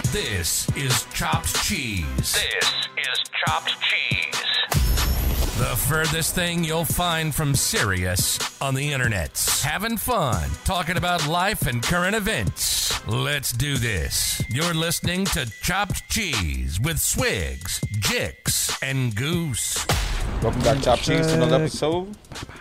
This is Chopped Cheese. This is Chopped Cheese. The furthest thing you'll find from serious on the internet. Having fun, talking about life and current events. Let's do this. You're listening to Chopped Cheese with Swigs, Jix, and Goose. Welcome back, Chopped Cheese, to another episode.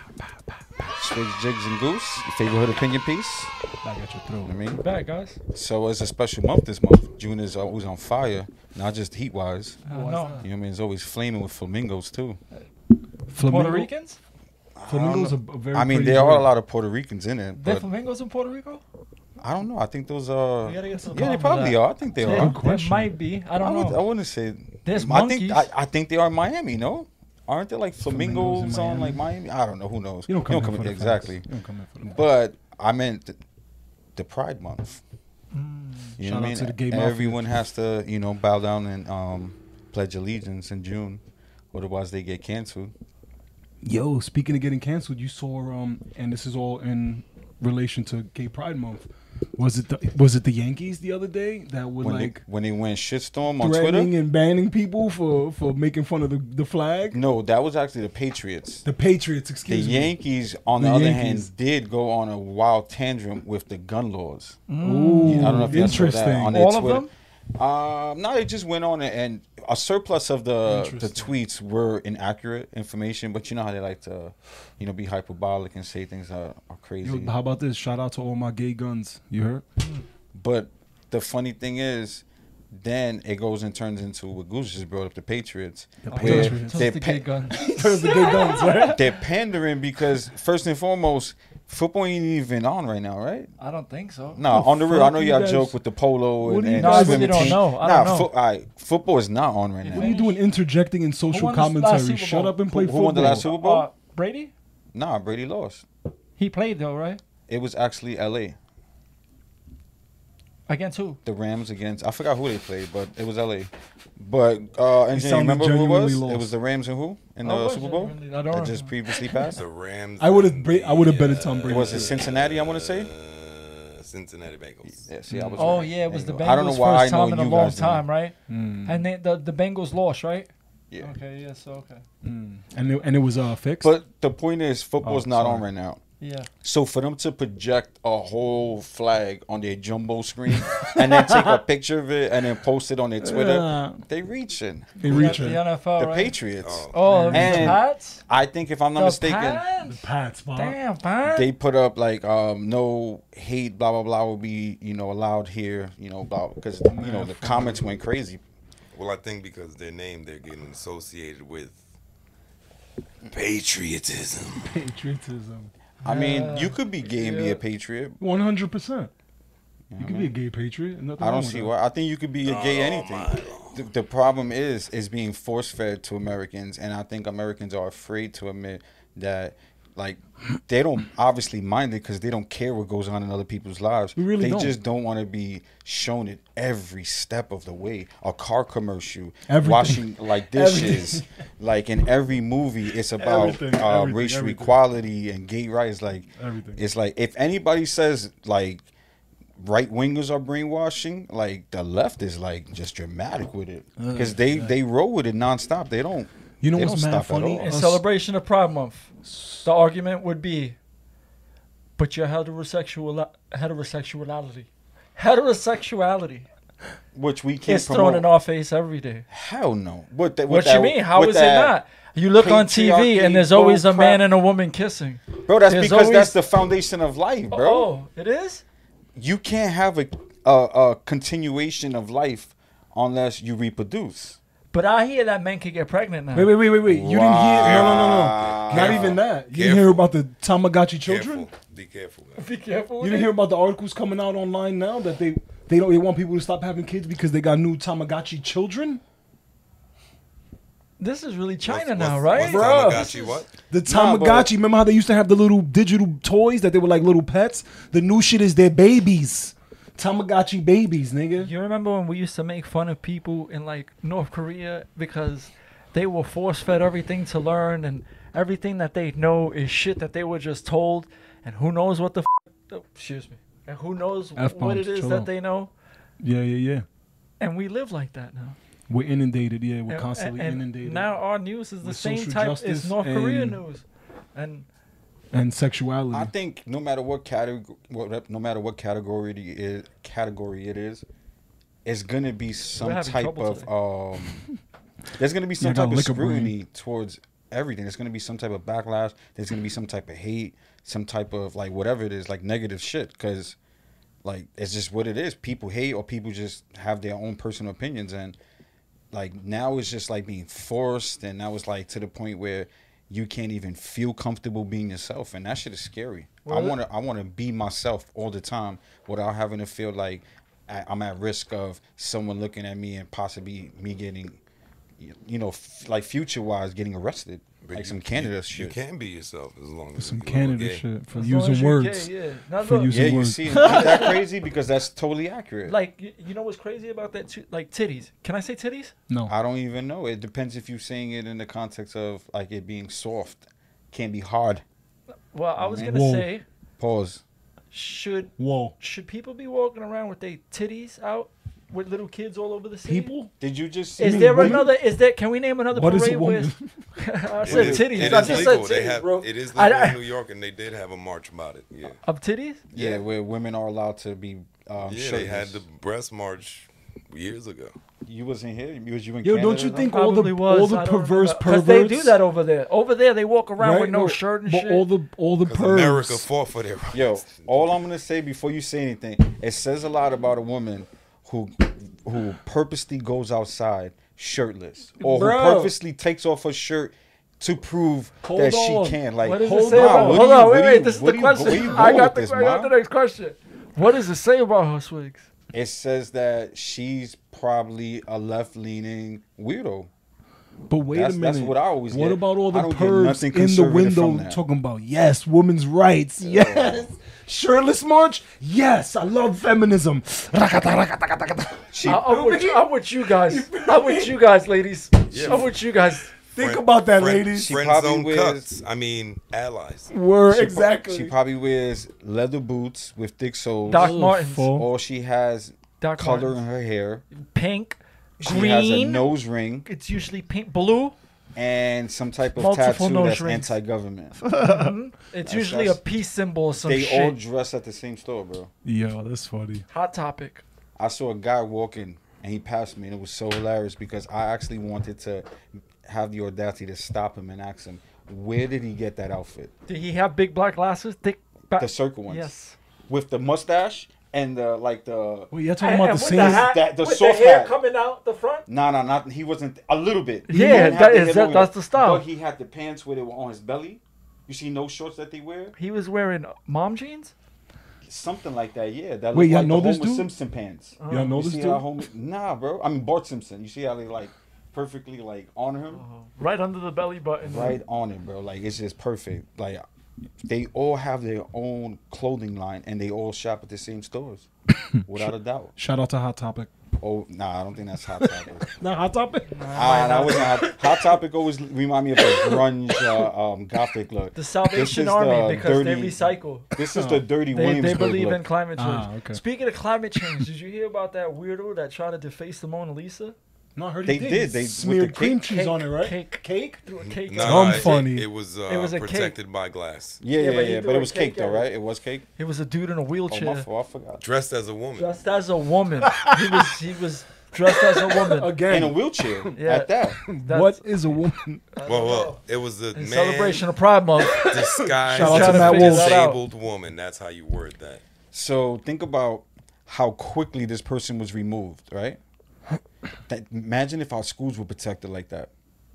Swigs, Jigs, and Goose, your favorite hood opinion piece. Back at your throat. I mean, Back, guys. so it's a special month this month. June is always on fire, not just heat-wise. No. You know what I mean? It's always flaming with flamingos, too. Puerto Ricans? Flamingos are very I mean, pretty there are a bird. lot of Puerto Ricans in it, There but flamingos in Puerto Rico? I don't know. I think those are... We gotta get some Yeah, they comment probably on are. I think they that. are. There might be. I don't I know. wouldn't say... There's I monkeys. think they are in Miami, no? Aren't there like flamingos in on like Miami? I don't know. Who knows? You don't come in for the exactly. facts. You don't come in for the But I meant the Pride Month. You know Shout what I out mean? to the gay mafia. Everyone has to, bow down and pledge allegiance in June, otherwise they get canceled. Yo, speaking of getting canceled, you saw and this is all in relation to Gay Pride Month. Was it the Yankees the other day that were When they went shitstorm on threatening Twitter? and banning people for making fun of the flag? No, that was actually the Patriots. The Patriots, The excuse me. Yankees, on the The other Yankees. hand, did go on a wild tangent with the gun laws. Ooh, I don't know if you saw interesting. that on their All of Twitter. them? No, they just went on it, and a surplus of the Interesting. tweets were inaccurate information. But you know how they like to, be hyperbolic and say things are crazy. Yo, how about this? Shout out to all my gay guns. You heard? But the funny thing is, then it goes and turns into what Goose just brought up, the Patriots. The where Patriots. they're, the gay gun. Turns the gay guns, right? they're pandering because, first and foremost, football ain't even on right now, right? I don't think so. No, on the real. fuck I know you y'all guys- joke with the polo What and, do you and guys- No, I swimming really don't team. know. I don't know. Football is not on right What now. are you doing interjecting in social won the last commentary? Super Shut Bowl? up and play Who football. won the last Super Bowl? Brady? Nah, Brady lost. He played though, right? It was actually L.A. Against who? The Rams against, I forgot who they played, but it was L.A. But, and you sounded remember who it was? genuinely It was lost. the Rams and who in Oh, the was Super it? Bowl I don't that remember. just previously passed? The Rams. I would and have betted Tom Brady. Was it Cincinnati, I want to say? Cincinnati Bengals. Yeah, see, I was Oh right. yeah, it was the There you go. I don't know Bengals' why I first know time in a you long guys don't. time, right? Mm. And the Bengals lost, right? Yeah. Okay, yeah, so okay. And it was fixed. But the point is, football's Oh, not sorry. on right now. Yeah. So for them to project a whole flag on their jumbo screen and then take a picture of it and then post it on their Twitter, they reaching. they The reach it. NFL, The right? Patriots. Oh, the And- Pats? I think if I'm not The mistaken, Pats? Pats, Bob. Damn, Pats. they put up like no hate, blah blah blah will be allowed here, blah, because the comments went crazy. Well, I think because their name, they're getting associated with patriotism. Patriotism. I mean, you could be gay and be a patriot. 100%. You could be a gay patriot. Nothing I wrong don't with see that. why. I think you could be a gay anything. The problem is being force fed to Americans, and I think Americans are afraid to admit that. Like, they don't obviously mind it because they don't care what goes on in other people's lives. We really they don't. just don't want to be shown it every step of the way. A car commercial, Everything. washing like dishes, like in every movie, it's about Everything, racial everything. equality and gay rights. Like, Everything. it's like if anybody says like right wingers are brainwashing, like the left is like just dramatic with it because they roll with it nonstop. They don't. You know they what's don't mad stop at funny? all. In Us- celebration of Pride Month, the argument would be, but your heterosexuality Which we can't is thrown promote. in our face every day. Hell no. But What you mean? How is it not? You look on TV patriarchy and there's always a bull man crap. and a woman kissing. Bro, that's There's because always- that's the foundation of life, bro. Oh, it is? You can't have a continuation of life unless you reproduce. But I hear that men can get pregnant now. Wait. You didn't hear? No. Not Careful. even that. You didn't Careful. hear about the Tamagotchi children? Careful. Be careful. Guys. Be careful You with didn't it. hear about the articles coming out online now that they want people to stop having kids because they got new Tamagotchi children? This is really China What's- now, what's right? Tamagotchi, what? The Nah, but- Tamagotchi, remember how they used to have the little digital toys that they were like little pets? The new shit is their babies. Tamagotchi babies, nigga. You remember when we used to make fun of people in like North Korea because they were force fed everything to learn and everything that they know is shit that they were just told and who knows what the excuse me. And who knows F-bombs, what it is chill that out. they know? Yeah. And we live like that now. We're inundated. Yeah, we're And- constantly and inundated. Now our news is the with same social type justice as North Korea and- news. And and sexuality. I think no matter what category, category it is, it's gonna be some having type trouble of there's gonna be some Yeah, I got type of liquor brain. scrutiny towards everything. There's gonna be some type of backlash. There's gonna be some type of hate, some type of like whatever it is, like negative shit. Because like it's just what it is. People hate or people just have their own personal opinions, and like now it's just like being forced, and now it's like to the point where you can't even feel comfortable being yourself, and that shit is scary. I want to be myself all the time without having to feel like I'm at risk of someone looking at me and possibly me getting, like future wise getting arrested, But like you- some Canada you shit. can be yourself as long as Some you Canada gay. shit for as long as using you're words. gay, yeah. Now, For look, using Yeah, you words. see, ain't that crazy? Because that's totally accurate. like you know what's crazy about that too? Like titties. Can I say titties? No. I don't even know. It depends if you're saying it in the context of like it being soft, can't be hard. Well, I was man. gonna Whoa. say, Pause. should Whoa. people be walking around with their titties out with little kids all over the city? People? Did you just? Is mean there women? another? Is there? Can we name another What is parade a where? woman? I It said is- titties. It I is just legal. said They titties, have. bro. It is I- legal I- in New York, and they did have a march about it. Yeah. Of titties? Yeah, where women are allowed to be. Yeah, shirtless. they had the breast march years ago. You wasn't here. Was you in Yo, Canada? don't you though? think all Probably the was. I don't perverse remember. 'Cause they perverts? do that over there. Over there, they walk around with no No, shirt and but shit. all the Because pervs. America fought for their rights. Yo, all I'm gonna say before you say anything, it says a lot about a woman who purposely goes outside shirtless or Bro. who purposely takes off her shirt to prove Hold that on. she can. Like, What does it hold say on, about? what Hold do you- on, what wait, do wait. you- This is what the do you- where question. you I going got with this, I got Ma? the next question. What does it say about her swigs? It says that she's probably a left-leaning weirdo. But wait That's- a that's minute. what I always What get. about all the I don't get pervs nothing in the conservative window from that. talking about yes, women's rights, yes, shirtless march, yes, I love feminism. I'm with you guys. I'm with you guys, ladies. Yeah. I'm with you guys. Think about that, Friend- ladies. She Friend probably zone wears- cuts. I mean, allies. Word She exactly. probably wears leather boots with thick soles. Doc Ugh, Martens. fool. Or she has Doc color Martens. in her hair. Pink, She has a green. nose ring It's usually pink, blue. and some type of Multiple tattoo nose that's rings. anti-government. It's usually a that's- peace symbol or some They all shit. dress at the same store, bro. Yo, that's funny. Hot topic. I saw a guy walking and he passed me and it was so hilarious because I actually wanted to have the audacity to stop him and ask him, where did he get that outfit? Did he have big black glasses? Thick back? The circle ones. Yes. With the mustache and the, like the... Wait, you're talking about the with same? hat, the with soft the hair hat. coming out the front. No, not he wasn't a little bit. He Yeah, didn't have that the is- hair that- over that's there, the style. But he had the pants where they were on his belly. You see no shorts that they wear? He was wearing mom jeans. Something like that, yeah. That Wait, looked y'all like know the this Homer dude? Simpson pants. Y'all know You this see dude? how Homer? Nah, bro. I mean Bart Simpson. You see how they like perfectly like on him, Right under the belly button. right on him, bro. Like it's just perfect. Like they all have their own clothing line and they all shop at the same stores, without a doubt. Shout out to Hot Topic. Oh, nah, I don't think that's Hot Topic. Not Hot Topic. That wasn't Hot Topic. Always remind me of a grunge, gothic look. The This Salvation is Army the because they dirty- recycle. This is the dirty They Williamsburg believe look. in climate change. Ah, okay. Speaking of climate change, did you hear about that weirdo that tried to deface the Mona Lisa? No, I heard They he did. did. They- with smeared the cream cake- cheese on it, right? Cake. Threw a cake. No, on it. I'm it- funny. It was was a cake. protected by glass. Yeah, Yeah, yeah, but he yeah. threw But a it was cake cake though, at it. right? It was cake. It was a dude in a Oh, my wheelchair. fault. I forgot. Dressed as a woman. Dressed as a woman. he was dressed as a woman. In a Again, wheelchair. Yeah. At that. That's- what is a woman? Well, it was a in man celebration of Pride Month. disguised Shout out as to a Matt Wolf. disabled woman. That's how you word that. So think about how quickly this person was removed, right? Imagine if our schools were protected like that.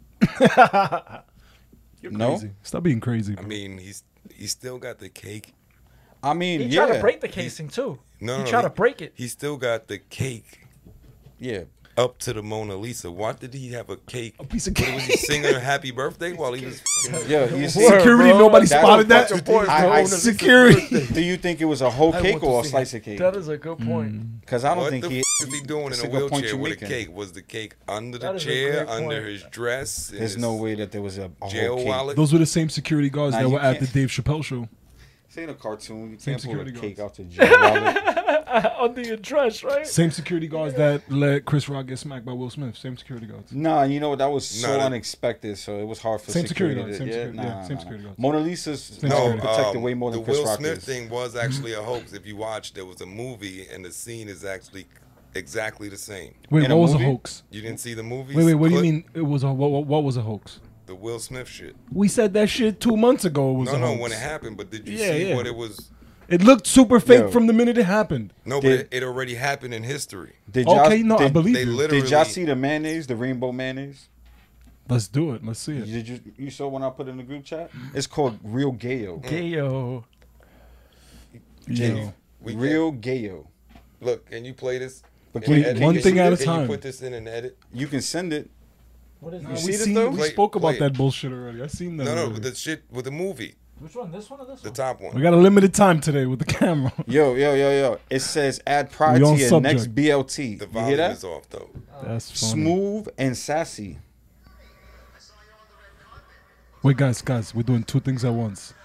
You're No? crazy. Stop being crazy. I mean, he still got the cake. I mean, He yeah. tried to break the casing too. No, he no, tried to break it. He still got the cake Yeah. up to the Mona Lisa. Why did he have a cake? A piece of What, was he cake. singing her happy birthday while he was? Yeah. You see, Word. Security, bro. nobody That's spotted a bunch that. of boys, bro. Security. do you think it was a whole cake or a slice of cake? That is a good point. Because I don't What think the he. f- is he doing It's in a a good point wheelchair you're with a making. cake? Was the cake under That the is a chair, great under point. his dress? in There's his no way that there was a jail whole cake. wallet? Those were the same security guards Nah, that you were at the can't- Dave Chappelle show. This ain't a cartoon. You Same can't pull a security cake guards. out your jail wallet. Under your dress, right? Same security guards that let Chris Rock get smacked by Will Smith. Same security guards. Nah, you know what? That was so Nah, that- unexpected, so it was hard for Same security security. guard, same security- yeah, same nah. security guard. Mona Lisa's No, protected way more the than Chris Will Rock Smith is. thing was actually a hoax. If you watch, there was a movie, and the scene is actually exactly the same. Wait, In a what was a movie? hoax? You didn't see the movie? Wait, what do you Clip? mean? It was a what was a hoax? The Will Smith shit. We said that shit 2 months ago. It was a No, hoax. when it happened, but did you Yeah, see yeah. what it was? It looked super fake Yo. from the minute it happened. No, Did- but it already happened in history. Did y'all, Okay, no, I did, believe They you. literally. Did y'all see the mayonnaise, the rainbow mayonnaise? Let's do it. Let's see it. Did you saw when I put it in the group chat? It's called Real Gayo. Gayo. Yo. We Real Gayo. Look, can you play this? But in can the you- edit? one Can thing you- at a Can time. you put this in an edit? You can send it. What is You this? see this though? We Play- spoke about play it. that bullshit already. I seen that. No, already. but the shit with the movie, Which one? This one or this the one? top we one. got a limited time today with the camera. Yo. It says add pride We to on your subject. next BLT. The You hear volume that? is off though. That's funny. Smooth and sassy. Wait, guys, we're doing two things at once.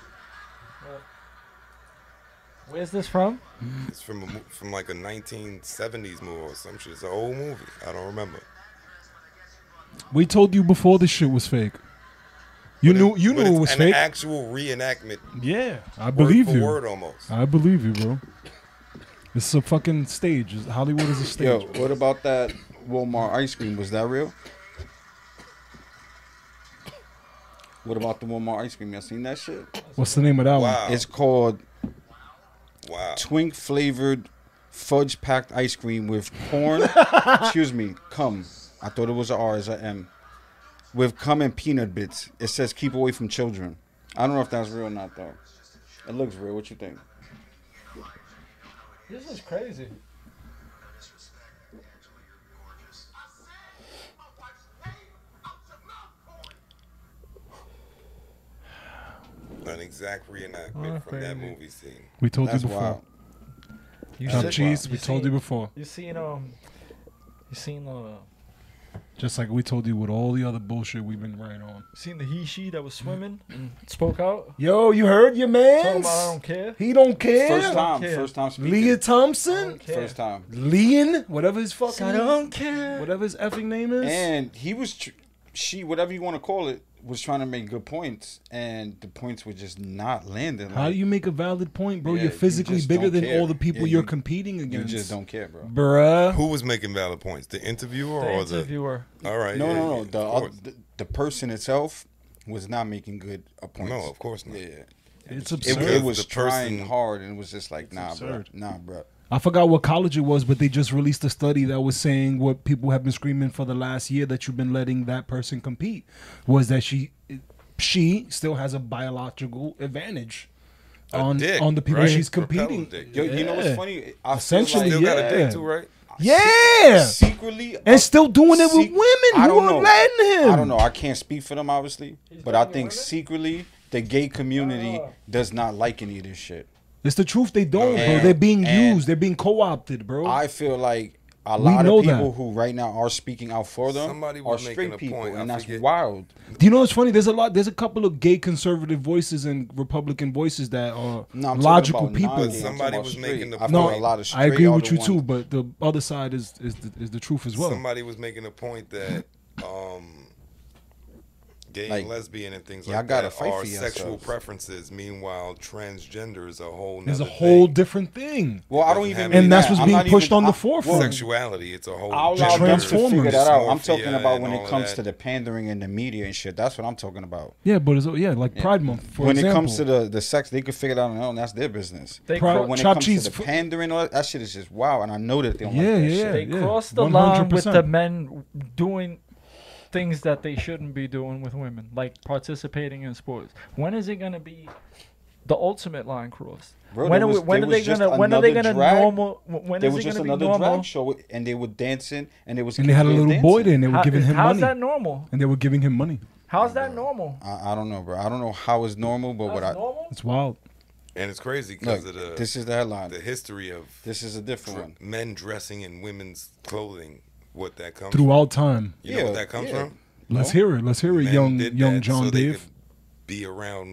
Where's this from? It's from like a 1970s movie or some shit. It's an old movie. I don't remember. We told you before this shit was fake. You knew But it it's was an fake. actual reenactment. Yeah, I Word believe for you. word almost. I believe you, bro. This is a fucking stage. Hollywood is a stage. Yo, what about that Walmart ice cream? Was that real? What about the Walmart ice cream? Y'all seen that shit? What's the name of that Wow. It's called Wow. twink flavored fudge packed ice cream with corn. Excuse me, cum. I thought it was an R, it's an M. With cum and peanut bits. It says keep away from children. I don't know if that's real or not though. It looks real. What you think? This is crazy. An exact reenactment from that crazy. movie scene. We told That's you before. wild. You Chop Shit. cheese. You We told seen- you before. You seen Just like we told you with all the other bullshit we've been right on. seen the he she that was swimming and spoke out? Yo, you heard your Talking man? about I don't care. He don't care. First time speaking. Leah I Thompson, don't care. First time. Leon, whatever his fucking I don't care. whatever his effing name is. And he was, she, whatever you want to call it, was trying to make good points, and the points were just not landing. How do you make a valid point, bro? Yeah, You're you physically just bigger don't than care. all the people Yeah, you're you- competing You against. just don't care, bro. Bruh. Who was making valid points? The interviewer The or interviewer. the? All right. No, yeah, no, yeah, no. of The course. the person itself was not making good points. No, of course not. Yeah, It's it, absurd. it was The trying person- hard, and it was just like, nah, bro, absurd. nah, bro. I forgot what college it was, but they just released a study that was saying what people have been screaming for the last year that you've been letting that person compete was that she still has a biological advantage on dick, the people right? she's Propelling competing. dick. Yo, you know what's Yeah. funny? I Essentially, feel Still like got a Yeah. dick too, right? Yeah, secretly, and still doing it with sec- women I who don't are know. letting him. I don't know. I can't speak for them, obviously, but I dating think women? secretly the gay community does not like any of this shit. It's the truth. They don't, bro. And- They're being and used. They're being co-opted, bro. I feel like a We lot know of people that. who right now are speaking out for them Somebody are was making straight a people, point. I and that's forget. wild. Do you know what's funny? There's a couple of gay conservative voices and Republican voices that are No, I'm logical talking about people. non-gay, I'm Somebody talking about was straight. making the I feel No, like a lot of straight I agree are with the you ones- too, but the other side is the truth as well. Somebody was making a point that gay Like, and lesbian and things y'all like gotta that fight are for sexual yourselves. preferences. Meanwhile, transgender is a whole. There's a nother whole thing. different thing. Well, I don't Doesn't even. have mean And that's that. what's I'm being not pushed even- on the I- forefront. Sexuality. It's a whole. I'll allow gender, them to figure Transformers. that out. I'm dysmorphia talking about and when all it of comes that. to the pandering in the media and shit. That's what I'm talking about. Yeah, but it's like Pride Month, for when example. it comes to the sex, they could figure it out on their own. That's their business. They, Pride- But when it Chop comes cheese to the fo- pandering, all that shit is just wow. And I know that they don't Yeah, like that yeah, shit. they yeah. crossed the line with 100%. the men doing things that they shouldn't be doing with women, like participating in sports. When is it gonna be the ultimate line crossed? Bro, when there are, was- when there are they was just gonna? When are they another gonna drag- normal? When There is was it just gonna be another normal? drag show, and they were dancing, and it was. And they had a kids little dancing. boy there, and they were giving him how's money. that normal? And they were giving him money. How's that normal? I don't know, bro. I don't know how it's normal, but what That's I normal? It's wild. And it's crazy because look. of the This is the headline. the history of This is a different one. men dressing in women's clothing. What that comes Throughout time. from. You know Yeah, what that comes yeah. from? Let's hear it. Let's hear it, Men young did young that John so they Dave. could be around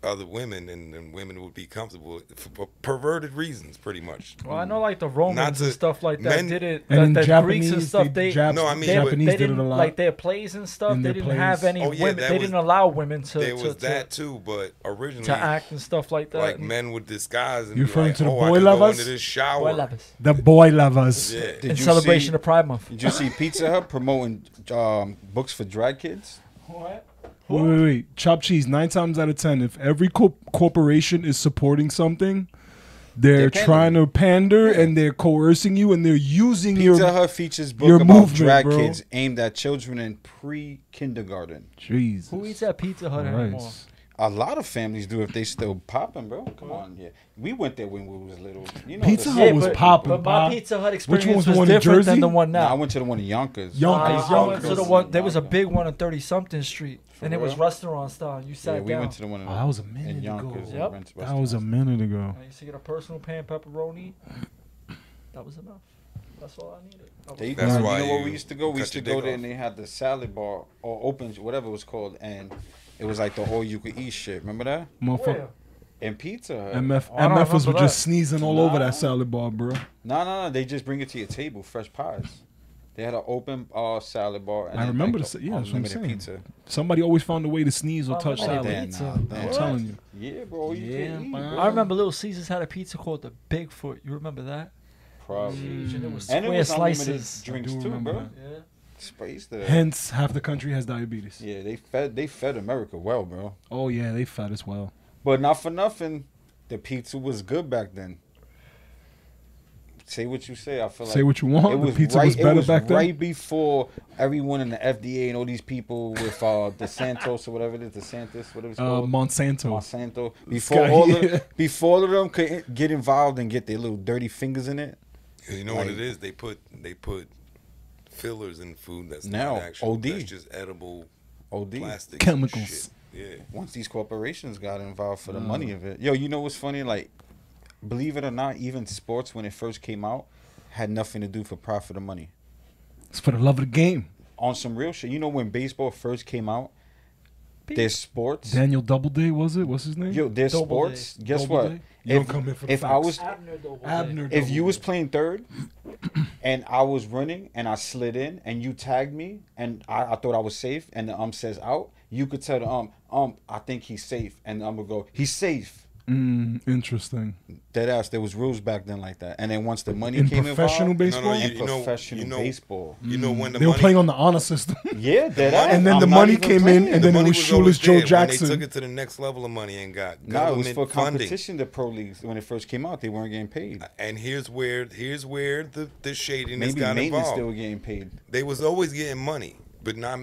other women, and then women would be comfortable for perverted reasons, pretty much. Well, I know like the Romans to- and stuff like that men- did it. And in the Greeks Japanese, and stuff, No, I mean, they, Japanese they did it didn't a lot. like their plays and stuff. In They their didn't plays. have any Oh, yeah, women. that They was- didn't allow women to There was to, that too, but originally, to act and stuff like that. like men would disguise and You be referring like, to the oh, boy I can lovers? go into this shower. Boy lovers. The boy lovers. Yeah. Did In you celebration see, of Pride Month. Did you see Pizza Hut promoting books for drag kids? What? Wait. Chop cheese. 9 times out of 10, if every corporation is supporting something, they're They're trying to pander Yeah. and they're coercing you and they're using Pizza your. Hut features your book about movement, drag bro. kids aimed at children in pre-kindergarten. Jesus. Who eats at Pizza Hut anymore? Christ. A lot of families do if they still popping, bro. Come on, yeah. We went there when we was little. You know, Pizza the- Hut was popping, But my Bob. Pizza Hut Which experience one was was the one in different than Jersey? the one Nah, I now. went to the one in Yonkers. Yonkers. I went to the one. There was a Yonkers. big one on 30-something Street, and it was real? restaurant style. You sat Yeah, we down. went to the one in, Oh, that was a in minute Yonkers. ago. Yep. and went to That was a restaurants. minute ago. I used to get a personal pan pepperoni. That was enough. That's all I needed. I was They, That's you why know where you we used to go? We cut used to your go dick there off. and they had the salad bar or open, whatever it was called, and it was like the all you could eat shit. Remember that? Motherfucker. Where? And Pizza Hut. MF, Oh, I don't MFers were remember just that. sneezing all over Nah. that salad bar, bro. No. They just bring it to your table, fresh pies. They had an open salad bar. And I then, remember like, the yeah, that's what I'm unlimited saying. pizza. Somebody always found a way to sneeze or touch Unlimited salad. pizza. Nah, I'm What? telling you. Yeah, bro. You Yeah, can eat, man. bro. I remember Little Caesars had a pizza called the Bigfoot. You remember that? Probably. And it was And it square was unlimited slices. drinks I do too, remember bro. that. Yeah. Space there. Hence, half the country has diabetes. Yeah, they fed America well, bro. Oh yeah, they fat as well. But not for nothing, the pizza was good back then. Say what you say. I feel like Say what you want. It The was pizza right, was better it was back then. right before everyone in the FDA and all these people with the Santos or whatever it is, the Santos, whatever it's called. Monsanto. Monsanto. Before guy, all yeah. before all of them could get involved and get their little dirty fingers in it. You know Like- what it is? They put fillers in food that's Now, not actual. OD. That's just edible OD. plastic Chemicals. Yeah. Once these corporations got involved for the money of it. Yo, you know what's funny? Like, believe it or not, even sports when it first came out had nothing to do for profit or money. It's for the love of the game. On some real shit. You know when baseball first came out, their sports. Daniel Doubleday was it? What's his name? Yo, their Doubleday. sports. Guess Doubleday? what? You don't come in for the if I facts. was Abner. if you Doubleday. was playing third and I was running and I slid in and you tagged me and I thought I was safe and the says out, you could tell the I think he's safe, and the would go, he's safe. Interesting. Dead ass. There was rules back then like that, and then once the money In came professional involved, baseball? No, in professional baseball, You know when the They were money, playing on the honor system. yeah, dead ass. And then I'm the not money even came in, playing. and then it money was always Shoeless Joe there. When Jackson. they took it to the next level of money and got No, it was government for funding. competition. The pro leagues when it first came out, they weren't getting paid. And here's where the shadiness Maybe got maintenance involved. they were getting paid. They was always getting money, but not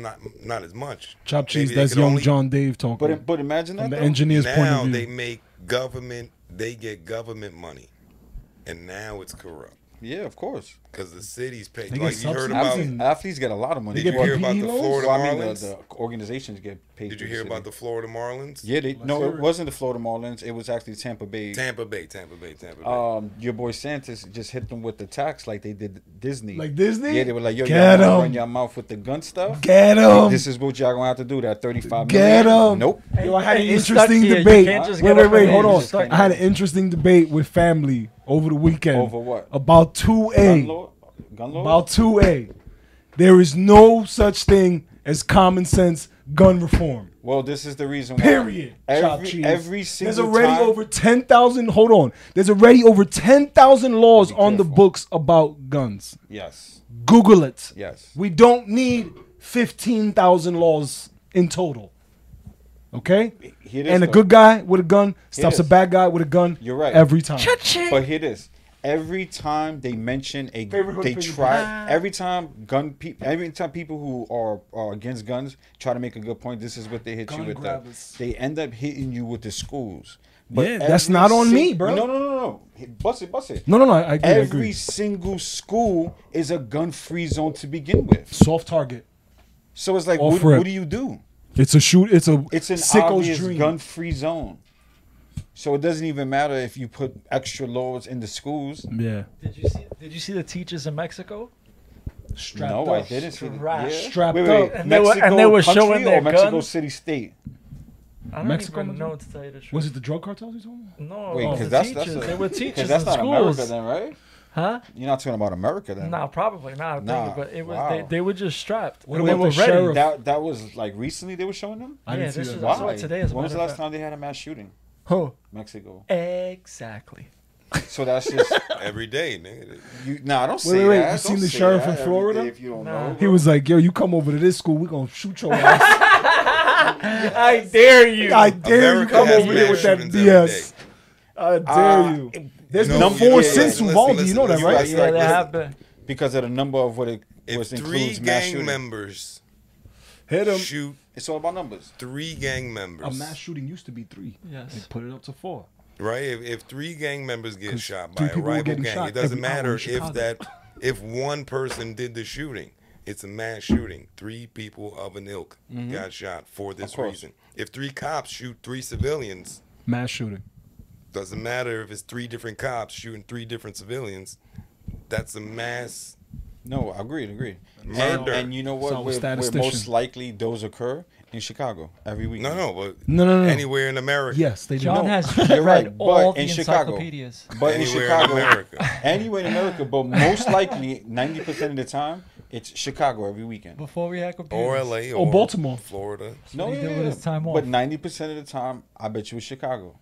as much. Chop Maybe cheese. they That's could young only- John Dave talking. But imagine that From the though. engineer's point Now of view. they make government. They get government money, and now it's corrupt Yeah, of course. because the cities pay. They Like get you heard subsidies. about. Athletes get a lot of money. They Did get you hear about PPE the loans? Florida Well, I mean, Marlins? the organizations get paid. Did you through hear the about city. the Florida Marlins? Yeah, no, hear it it. wasn't the Florida Marlins. It was actually Tampa Bay. Tampa Bay. Your boy Santos just hit them with the tax like they did Disney. Like Disney? Yeah, they were like, yo, Get y'all 'em. run your mouth with the gun stuff. Get him. This is what y'all gonna have to do. That 35 Get million. 'em. Nope. Yo, I had an Hey, you stuck interesting here. You debate. can't just Wait, get wait, up wait. and Hold leave. on. You stuck I had an interesting debate with family over the weekend. Over what? About Gun 2A. law? Gun law? About 2A. There is no such thing as common sense gun reform. Well, this is the reason why. Period. Chop Every, cheese. every single There's already time. over 10,000. Hold on. There's already over 10,000 laws Be on the careful. books about guns. Yes. Google it. Yes. We don't need 15,000 laws in total. Okay? Here it is, And a though. good guy with a gun stops a is. bad guy with a gun. You're right. Every time. But hear this. Every time they mention every time people who are against guns try to make a good point, this is what they hit Gun you with. grabbers. They end up hitting you with the schools. Yeah, that's every not on me, bro. No. Bust it. No, I agree. I Every agree. single school is a gun-free zone to begin with. Soft target. So it's like, Off what rip. do you do? It's a shoot. It's a It's an sicko's obvious dream. gun-free zone. So it doesn't even matter if you put extra laws in the schools. Yeah. Did you see the teachers in Mexico? Strapped No, up. I didn't see Strapped. Yeah. Strapped wait, up. And they were Mexico showing country their or Mexico guns? City State. I don't Mexico, even Mexico? know, to tell you the truth. Was it the drug cartels you told me? No, Wait, it was because the that's teachers. a, They were 'cause teachers that's in not schools. America then, right? Huh? You're not talking about America then. No, probably not. I think, Nah, but it was wow. they were just strapped. What And they about were the ready. sheriff? That was like recently they were showing them. I Yeah, didn't see this that. is- I saw it today, as a When was the matter of last fact. time they had a mass shooting? Who? Mexico. Exactly. So that's just Every day, nigga. you. Nah, don't say Wait, wait, that. you seen Don't the say sheriff that in every Florida? day if you don't Nah. know, He bro. was like, "Yo, you come over to this school, we gonna shoot your ass. I dare you. I dare America you come has over here mass with that shootings every BS. I dare you. There's You been know, 4 you know, since listen, Uvalde. listen, You know that, listen, right? listen. Yeah, they Listen. have been. Because of the number of what it If was 3 includes mass gang shooting. members Hit him. shoot It's all about numbers. 3 gang members, A mass shooting used to be 3. Yes. They put it up to 4. right? If 3 gang members get 'Cause shot 3 by a people were rival getting gang, shot it doesn't every hour in matter Chicago. if one person did the shooting. It's a mass shooting. 3 people of an ilk got shot for this course. reason. If 3 cops shoot 3 civilians, Mass shooting. doesn't matter if it's 3 different cops shooting 3 different civilians. That's a mass. No, agreed. Murder. And you know what? So, Where statistician. most likely those occur in Chicago every week. No, but No. anywhere in America. Yes, they do. John No. has You're read right, all but the in Chicago, encyclopedias. but in Anywhere in Chicago, America. anywhere in America, but most likely 90% of the time it's Chicago every weekend. Before we had computers. Or LA Or Baltimore. Florida. No, he did with his time but off. 90% of the time, I bet you it's Chicago.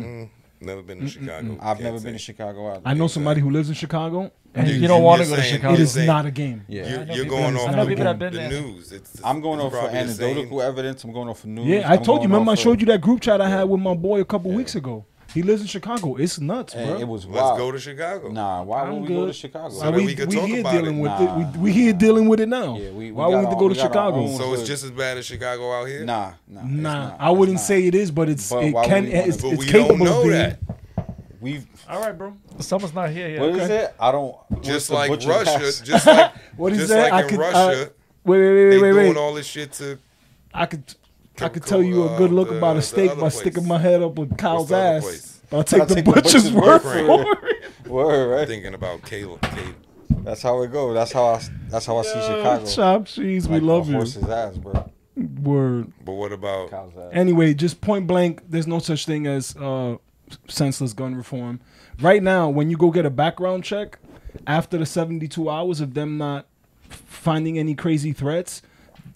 Never been to Chicago. I've Can't never say. been to Chicago either. I know somebody who lives in Chicago, and You don't want to go to saying- Chicago. it is saying- not a game. Yeah. I You're, know you're people- going I off know the, people that been the there. news. I'm going off for probably the same. anecdotal evidence. I'm going off for news. Yeah, I I'm told you. going Remember, I off showed for- you that group chat I had with my boy a couple weeks ago. He lives in Chicago. It's nuts, And bro. it was Let's wild. go to Chicago. Nah, why I'm would we go to good. Chicago? So that we could talk here about dealing it. with Nah. it. We here dealing with it now. Yeah, we Why we got need to our- go we to got our Chicago? own- So it's Good. just as bad as Chicago out here? Nah, it's Nah, not. I It's wouldn't not. say it is, but it's But it why can would we wanna- it's, But it's we don't capable know of being. that. We've All right, bro. Someone's not here yet. what is Okay. it? I don't. Just what's like the butcher Russia, pass? just like, What is just that? like I in could Russia, wait, they doing wait. all this shit to I could Chemical, tell you a good look the- about a the steak other by place. sticking my head up with Kyle's the other ass. place? But I'll take I'll the take the butcher's butcher's word word for it. Word, right? thinking about Caleb. That's how it goes. That's how I see Chicago. Chop cheese, we Like love a you. horse's ass, bro. Word. But what about Cow's ass. Anyway, just point blank, there's no such thing as senseless gun reform. Right now, when you go get a background check, after the 72 hours of them not finding any crazy threats,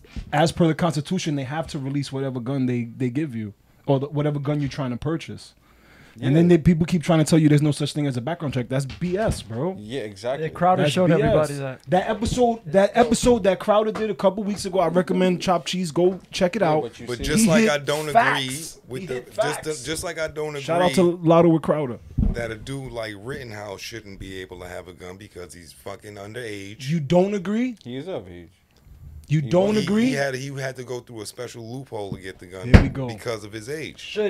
as per the Constitution, they have to release whatever gun they give you, or whatever gun you're trying to purchase. And then people keep trying to tell you there's no such thing as a background check. That's BS, bro. Yeah, exactly. Yeah, Crowder That's showed BS. everybody that. That episode that Crowder did a couple weeks ago, I recommend Chop Cheese. Go check it out. but you But see- just He like hit I don't agree facts. with He the hit facts. just like I don't agree Shout out to Lotto with Crowder. that a dude like Rittenhouse shouldn't be able to have a gun because he's fucking underage. You don't agree? He is of age. You don't agree? He had to go through a special loophole to get the gun. Here we go. Because of his age. Should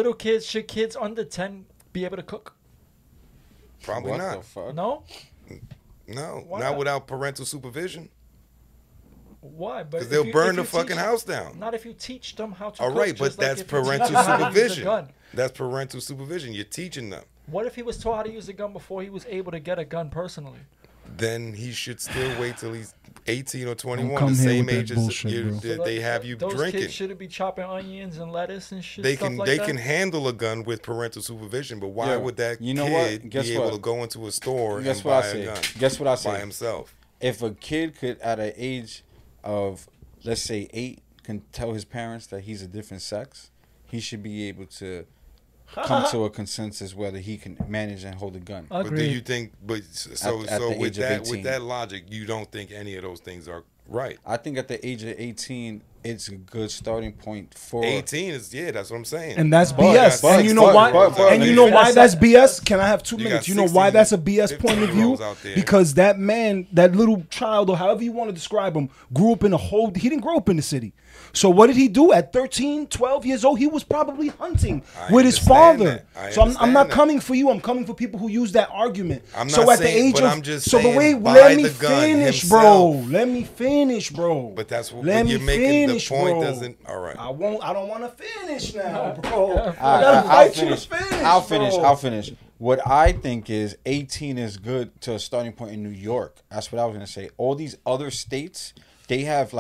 kids under 10 be able to cook? Probably What not. the fuck? No. No, Why not not? without parental supervision. Why? But Because if they'll you- burn if the you fucking teach- house down. Not if you teach them how to All cook. right, but just like that's if you teach parental them how to use a supervision. gun. That's parental supervision. You're teaching them. What if he was taught how to use a gun before he was able to get a gun personally? Then he should still wait till he's 18 or Don't 21, come the here same with that age as bullshit, bro. So they have you those drinking. kids shouldn't be chopping onions and lettuce and shit. They stuff can like they that? can handle a gun with parental supervision, but why Yeah. would that You know what? kid Guess be able what? to go into a store Guess and what buy I a say? gun Guess what I by say? himself? If a kid could, at an age of, let's say 8, can tell his parents that he's a different sex, he should be able to come to a consensus whether he can manage and hold a gun. But do Agreed. you think? But so At so the with age of that 18. with that logic, you don't think any of those things are right? I think at the age of 18, it's a good starting point for 18 is that's what I'm saying. And that's But- BS. but- And you know but- why? but- And let you me know finish why that. that's BS? Can I have 2 You minutes? got You know why 16, that's a BS point of view? 15-year-olds out there. Because that man, that little child, or however you want to describe him, grew up in he didn't grow up in the city. So what did he do at 13, 12 years old? He was probably hunting I with his understand father. that. I So I'm understand not that. coming for you. I'm coming for people who use that argument. I'm so not at saying- the age but of, I'm just so the saying way, buy let me the gun finish, himself. bro. Let me finish, bro. But that's what Let but me you're making. finish, The point bro. doesn't. All right. I don't want to finish now, bro. I gotta I'll fight you to finish. finish. I'll finish. What I think is 18 is good to a starting point in New York. That's what I was gonna say. All these other states, they have like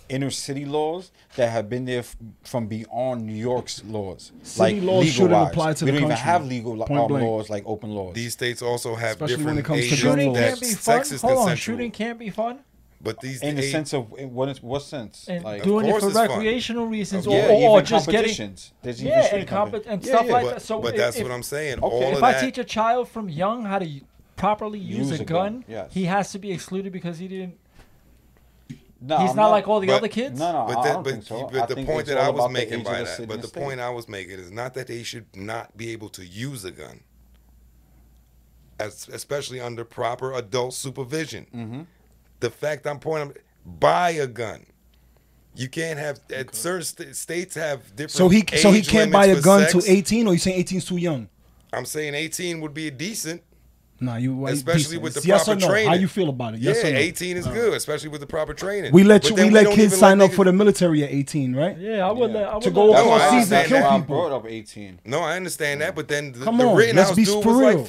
inner city laws that have been there from beyond New York's laws. City laws shouldn't legal-wise. apply to we the don't even country. have legal Point blank. laws like open laws. These states also have Especially when different it comes to ages gun Shooting laws. can't that be fun. sex is Hold on, consensual. shooting can't be fun. But these in the age- sense of what sense? And Like, doing it course for it's fun. recreational reasons, yeah, or even just getting competitions. There's even yeah, shooting and, competitions. and Yeah, stuff yeah. like but, that. So but that's what I'm saying. Okay. All if of I that, teach a child from young how to properly use a gun, yes. he has to be excluded because he didn't. No, He's I'm not like all the but- other kids. No, But, I that, don't but, think so. but I the think point it's that all I was about the making age by of the that, city but and the state. point I was making is not that they should not be able to use a gun, especially under proper adult supervision. Mm-hmm. The fact I'm pointing, buy a gun. You can't have at certain states have different. So he age can't buy a limits for gun sex. till 18, or you saying 18 is too young? I'm saying 18 would be decent. Nah, you Especially decent. with the yes proper or no? training. How you feel about it? Yes yeah, or no? 18 is good, especially with the proper training. We let But you, then we let don't kids even sign let up for niggas- the military at 18, right? Yeah, I would. Yeah. I would To go let- No, I overseas and understand kill that. I people. brought up 18. No, I understand that, but then the, Come the on, Rittenhouse let's be dude for was real. like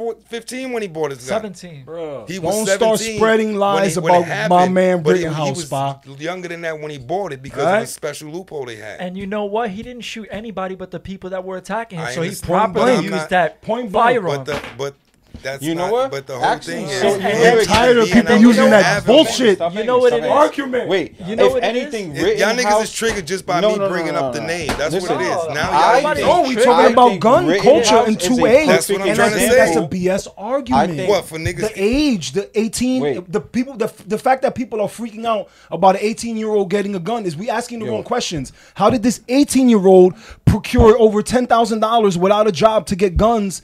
15 when he bought his gun. 17. He was Don't 17 start spreading lies when it about happened, my man but Rittenhouse, He was Spa. younger than that when he bought it because Right? of the special loophole they had. And you know what? He didn't shoot anybody but the people that were attacking him. I So he understand, properly but I'm used not- that Point blank. firearm. but that's You know not, what? But the whole Actually, thing is, so And you I'm hear- tired of you people know- using you that have- bullshit. Stop You making know it, what stop it making is? Argument. Wait, You know if what it anything, is? y'all niggas Rittenhouse- is triggered just by No, me no, no, bringing no, up the no. name. That's Listen, what it is. no, Now I y'all think- No, we I talking about think gun Rittenhouse culture and is a 2A. That's what I'm and trying I to think say. that's a BS argument. think- What, for niggas- The age, the 18, Wait. the people, the fact that people are freaking out about an 18-year-old getting a gun is we asking the Yo. wrong questions. How did this 18-year-old procure over $10,000 without a job to get guns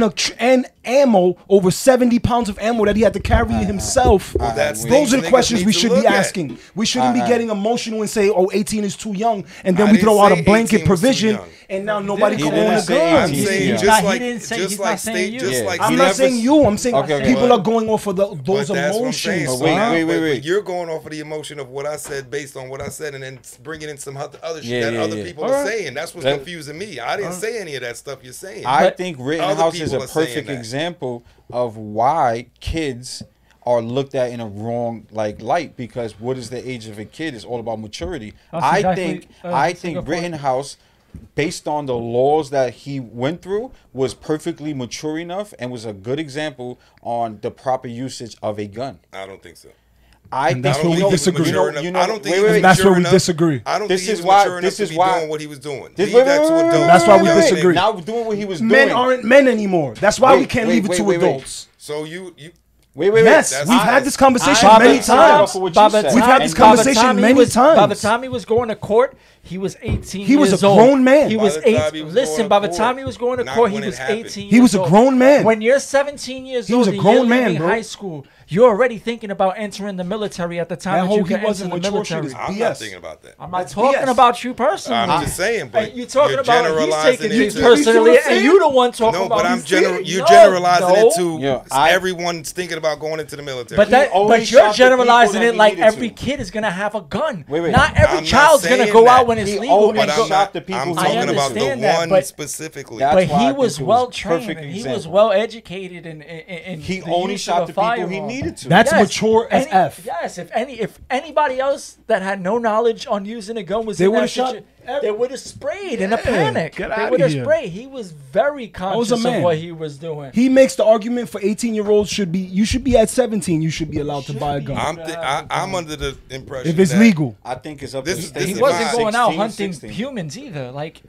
and ammo, over 70 pounds of ammo that he had to carry himself? that's Those things are the niggas questions need we to should be look at. asking. We shouldn't be getting emotional and say, "Oh, 18 is too young," and then I we throw didn't out a say blanket 18 was too provision, young. and now nobody He can didn't own a say gun. 18 I'm saying Yeah. just Nah, he like didn't say- just he's like not saying state, you. just Yeah. like I'm He not never- saying you. I'm saying Okay, people but- are going off of those But that's what I'm emotions. saying. But So wait, now, wait, but wait. you're going off of the emotion of what I said based on what I said, and then bringing in some other shit Yeah, that yeah, other yeah. people Alright. are saying. That's what's That- confusing me. I didn't say any of that stuff you're saying. I But think Rittenhouse is a people are saying perfect that. example of why kids are looked at in a wrong light, because what is the age of a kid is all about maturity. That's I exactly- think that's I a think good point. Rittenhouse, based on the laws that he went through, was perfectly mature enough and was a good example on the proper usage of a gun. I don't think so. I And that's think where we you know- disagree. You know, I don't think wait, he was wait, wait. That's mature where we enough. disagree. I don't This think is he was why- mature enough this to is be why- doing what he was doing. This- Leave wait, that wait, to wait, adults. wait, That's why we wait, wait, wait. disagree. Now doing what he was Men doing. aren't men anymore. That's why we Wait, can't wait, leave it wait, to wait, wait. adults. So you Wait. Yes, That's- we've I- had this conversation I- many I- I- times. for what you By the said. We've had time- this by the conversation time he many was- By the times. time he was going to court, he was 18 He was years a old. grown man. He By was the time 8. he was Listen, going by to the time court, he was going to not court, he when it was happened. 18 He was years a old. grown man. When you're 17 years He old was a and grown you're man, leaving bro. high school, you're already thinking about entering the military at the time That that, whole you he can wasn't enter the mature shit military. is I'm BS. not thinking about that. I'm not That's talking BS. about you personally. I'm just saying, but You're talking you're about he's generalizing taking it it to- personally, You see what I'm and you the one talking No, about. but I'm he's you're no, generalizing no. it to Yeah, everyone's thinking about going into the military. But that, only but you're shot the people generalizing that it he like needed every to. kid is gonna have a gun. Wait. Not every I'm not child's gonna saying go that. out when it's He legal. only and but go, I'm shot not. the people I'm who talking needed about to. the understand that, one but- specifically. That's but why I he think was it was well a trained perfect and he was example. well educated in He the only use shot of the a people he firearm. needed to. That's mature as Any- F. Yes, if anybody else that had no knowledge on using a gun was They in would've that shot they would have sprayed in a Yeah, panic. get They outta would have here. sprayed. He was very was a conscious of man. what he was doing. He makes the argument for 18-year-olds you should be at 17. You should be allowed to buy a gun I'm under the impression if it's that legal. I think it's up This to is He is wasn't my- going out 16, hunting 16. humans either. Like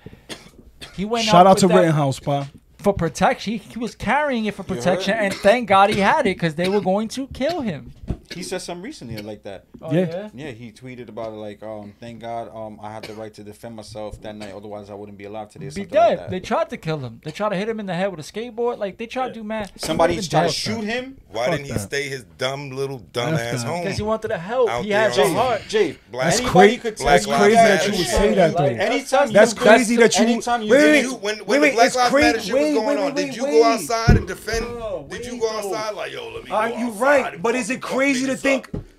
he went Shout out with to that Rittenhouse, pa. for protection. He was carrying it for protection, and thank God he had it because they were going to kill him. He said something recently like that. Oh, Yeah. Yeah, he tweeted about it like, thank God I had the right to defend myself that night, otherwise I wouldn't be alive today. Be Something dead. like that. They tried to kill him. They tried to hit him in the head with a skateboard. Like they tried to do mad. Somebody tried to shoot him. Why didn't he that. stay his dumb little dumb F ass that. home? because he wanted to help. Out he there had the on- heart. Jay, That's anybody crazy. could tell That's you crazy that that you would shit. say that, though. Anytime That's you crazy that you. anytime you wait, do wait, You, when wait, the Black it's Lives crazy. Matter shit was going on, did you go outside and defend? Did you go outside like, yo, let me go You outside right, and but fuck is it fuck crazy to niggas think? up?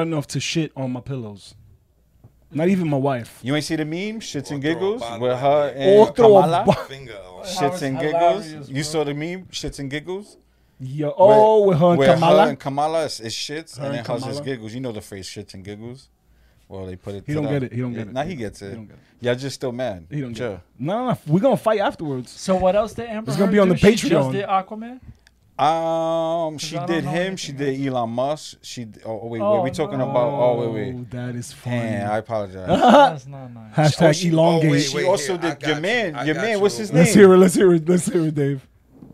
enough to shit on my pillows. Not even my wife. You ain't see the meme, shits and Or throw a giggles, bottle with at her me. and Or throw a Kamala? bo- Finger Shits and giggles. You saw the meme, shits and giggles. Yeah. Oh, with her and Where Kamala. her and Kamala is shits, Her and then and hers is Kamala. giggles. You know the phrase shits and giggles. Well, they put it. He to don't that. get it. He don't get it. Nah, he gets it. He don't get it. Y'all just still mad. He don't get Sure. it. No, we're gonna fight afterwards. So what else did Amber It's gonna Heard be on do? the She just Patreon. did Aquaman. She I don't did know him. anything She did Elon Musk. She. Oh wait, Oh, we talking no. about? Oh wait. That is funny. Damn, I apologize. That's not nice. Hashtag elongate. wait, She also here, I did your got man. you. I Your got man. you. What's his Let's name? hear it. Let's hear it. Let's hear it, Dave.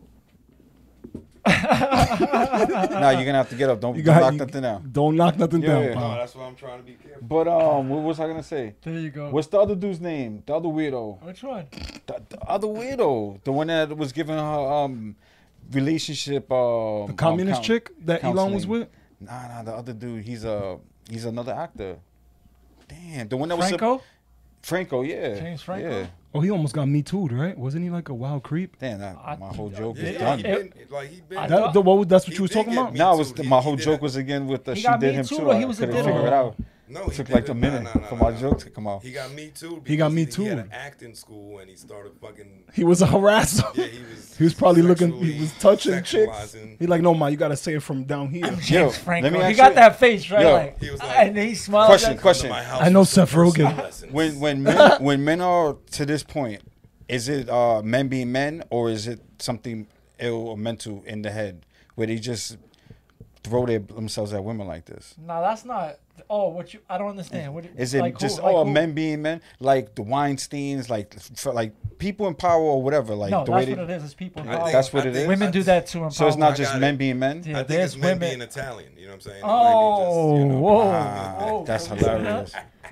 Nah, you're gonna have to get up. Don't You knock got nothing out. Don't knock nothing Yeah, down, yeah. No, pal. that's why I'm trying to be careful. But what was I gonna say? There you go. What's the other dude's name? The other weirdo. Which one? The other weirdo. The one that was giving her relationship. The communist chick that Elon was with. Nah, the other dude. He's another actor. Damn, the one that was Franco? yeah. James Franco? Yeah. Oh, he almost got me too, right? Wasn't he like a wild creep? Damn, my whole joke is Yeah, done. he been like he been. That's what you was talking about? No, it was He my whole did joke a- was again with the He she got did Me him Too, too. or I he was a couldn't diddle? figure it out. No, It he took did like a it. minute for my joke to come out. He got me too. He got because Me He Too. had an acting school and he started fucking. He was a harasser. Yeah, he was. He was probably looking. He was touching chicks. sexualizing. He like, no, ma, you gotta say it from down here. Yo, James Franco. let me He ask got you- that face, right? Yo. Like, He was like- and he smiled. Question. My house I know for some Seth Rogen. personal lessons. When men are to this point, is it men being men or is it something ill or mental in the head where they just throw themselves at women like this? No, that's not. Oh, I don't understand. Is it like just who, like who? men being men, like the Weinsteins, like people in power or whatever, like No, the way that's they, what it is. It's people. in I power. think- That's what I it think- is? Women do that too. In so it's power. not I just got men it. being men. Yeah, I think there's it's men women. being Italian. You know what I'm saying? Oh, Women just, you know, whoa, Ah, whoa. that's hilarious.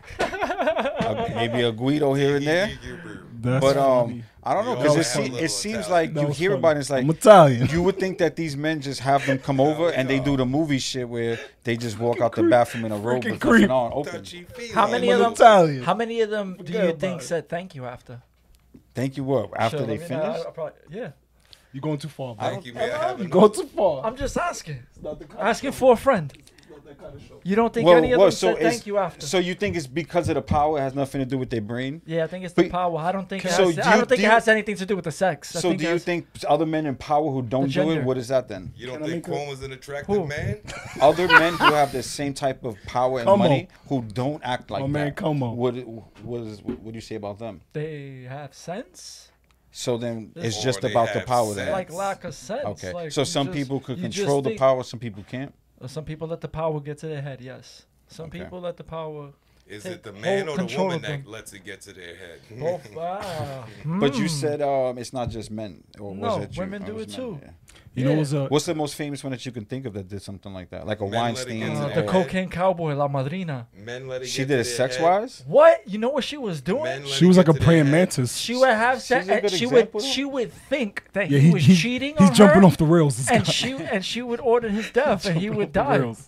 Maybe a Guido here and there. That's But funny. I don't know We because all it, have a little it seems Italian. like That you was hear funny. about it, it's like I'm Italian. you would think that these men just have them come over and they do the movie shit where they just walk out the bathroom in a robe Freaking with creep. nothing on, open. Touchy-feely. How many I'm of them? Italian. How many of them do Forget you about think it. said thank you after? Thank you. What after Sure, they let me know. finish? I'll probably- yeah. You're going too far, bro. Thank you, man. I have You enough. go too far. I'm just asking. Not the kind of Asking for a friend. that kind of show. You don't think Well, any of well, them so said it's- thank you after? So you think it's because of the power? It has nothing to do with their brain. Yeah, I think it's the But- power. I don't think it So has, do I you- don't think do it you- has anything to do with the sex. I So think do it you has- think other men in power who don't do gender. it? What is that then? You don't Can I think make a- Cuomo's an attractive Who? man? Other men who have the same type of power and Come on. money who don't act like My man, that. come on. What do you say about them? they have sense? So then it's Or just they about the have power sex. then. Like lack of sense. Okay. Like, So you some just- people could you just control the think- power, some people can't. Some people let the power get to their head. Yes. Some Okay. people let the power. Is Take it the man whole or the control woman of them. that lets it get to their head? Both. Ah. But you said it's not just men, or was No, it you? women Oh, do was it men, too. yeah. You know, Yeah. it was a. What's the most famous one that you can think of that did something like that? Like a Men let it Weinstein. get to The their or- head. cocaine cowboy, La Madrina. Men let it She get did to it their sex head. wise? What? You know what she was doing? Men let She it was get like a to their praying head. mantis. She would have sex, She's a and good she example, would though. she would think that Yeah, he was cheating on He's jumping her, off the rails. This and guy. she would order his death, and he would Jumping off the die. rails.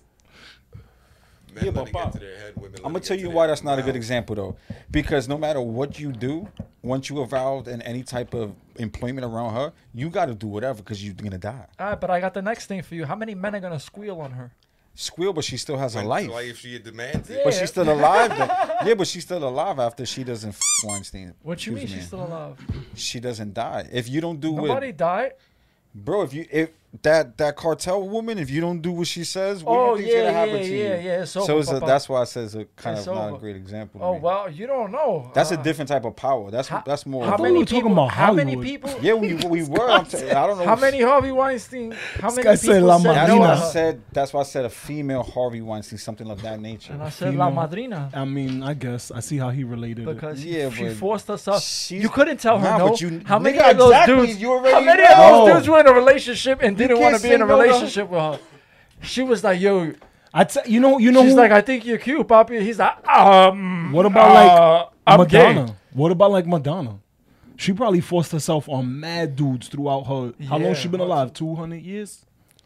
Men Yeah, let but it get Bob, to their head. Women let I'm gonna it tell get you to why their that's not a good mouth. example though, because no matter what you do, once you involved in any type of employment around her, you got to do whatever because you're gonna die. All right, but I got the next thing for you. How many men are gonna squeal on her? Squeal, but she still has a When- life. Like if she demands it. But she's still alive. Yeah, but she's still alive after she doesn't Weinstein. What you mean Excuse she's me. still alive? She doesn't die. If you don't do Nobody what, died. bro, if that cartel woman, if you don't do what she says, what Oh, do you think's yeah, gonna happen yeah, to you? yeah, yeah, it's so over, it's Papa. that's why I says a kind It's of not over. a great example. To Oh me. well, you don't know. That's a different type of power. That's more. How thought we many were talking people? about How many Hollywood. people? Yeah, we were. I don't know. How many Harvey Weinstein? How many guy people said La said That's no why to I her? said. That's why I said a female Harvey Weinstein, something of that nature. And I said La Female. Madrina I mean, I guess I see how he related it. because Yeah, she but forced herself. she's- You couldn't tell her Nah, no. but you- How many nigga, of those exactly, dudes? you already How many know. of those No. dudes were in a relationship and didn't can't want to be say in a no to- relationship with her? She was like, "Yo," You know she's who, like, "I think you're cute, Poppy." He's like, what about like I'm Madonna? gay. What about like Madonna? She probably forced herself on mad dudes throughout her. How long Yeah, she been lots alive? 200 years?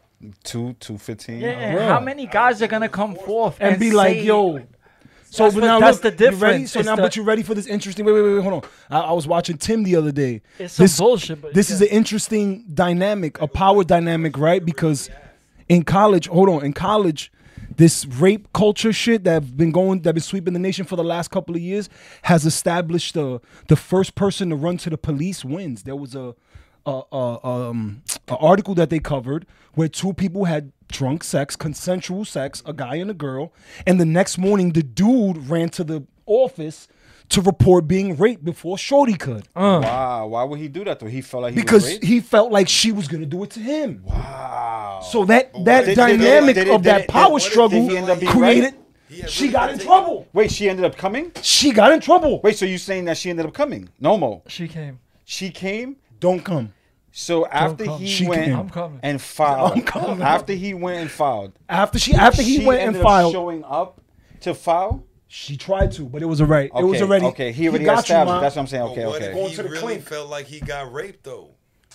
215. Yeah, and Bruh. how many guys are gonna come forth And be like, say- yo. So That's but what- now that's look, the you ready? difference. So It's now, the- but you ready for this interesting? Wait, hold on. I was watching Tim the other day. It's some This- bullshit. But This is an interesting dynamic, a power dynamic, right? Because in college, this rape culture shit that been sweeping the nation for the last couple of years has established the first person to run to the police wins. There was a article that they covered where two people had drunk sex, consensual sex, a guy and a girl, and the next morning the dude ran to the office to report being raped before Shorty could. Wow. Why would he do that though? He felt like he was Because raped? he felt like she was gonna do it to him. Wow. So that did- dynamic did- of did- that did- power what if struggle he ended up being created. Yeah, She really got in take it. trouble. Wait, she ended up coming? She got in trouble. Wait, so you saying that she ended up coming? No more. She came. She came. Don't come. So after come. he She went came. I'm coming. and filed, I'm coming. after he went and filed, After he went and ended up filed, showing up to file. she tried to, but it was already. It was Okay, already. okay. He already got you, established. Ma. That's what I'm saying. But Okay, what okay. if Going he to the really clink. felt like he got raped though?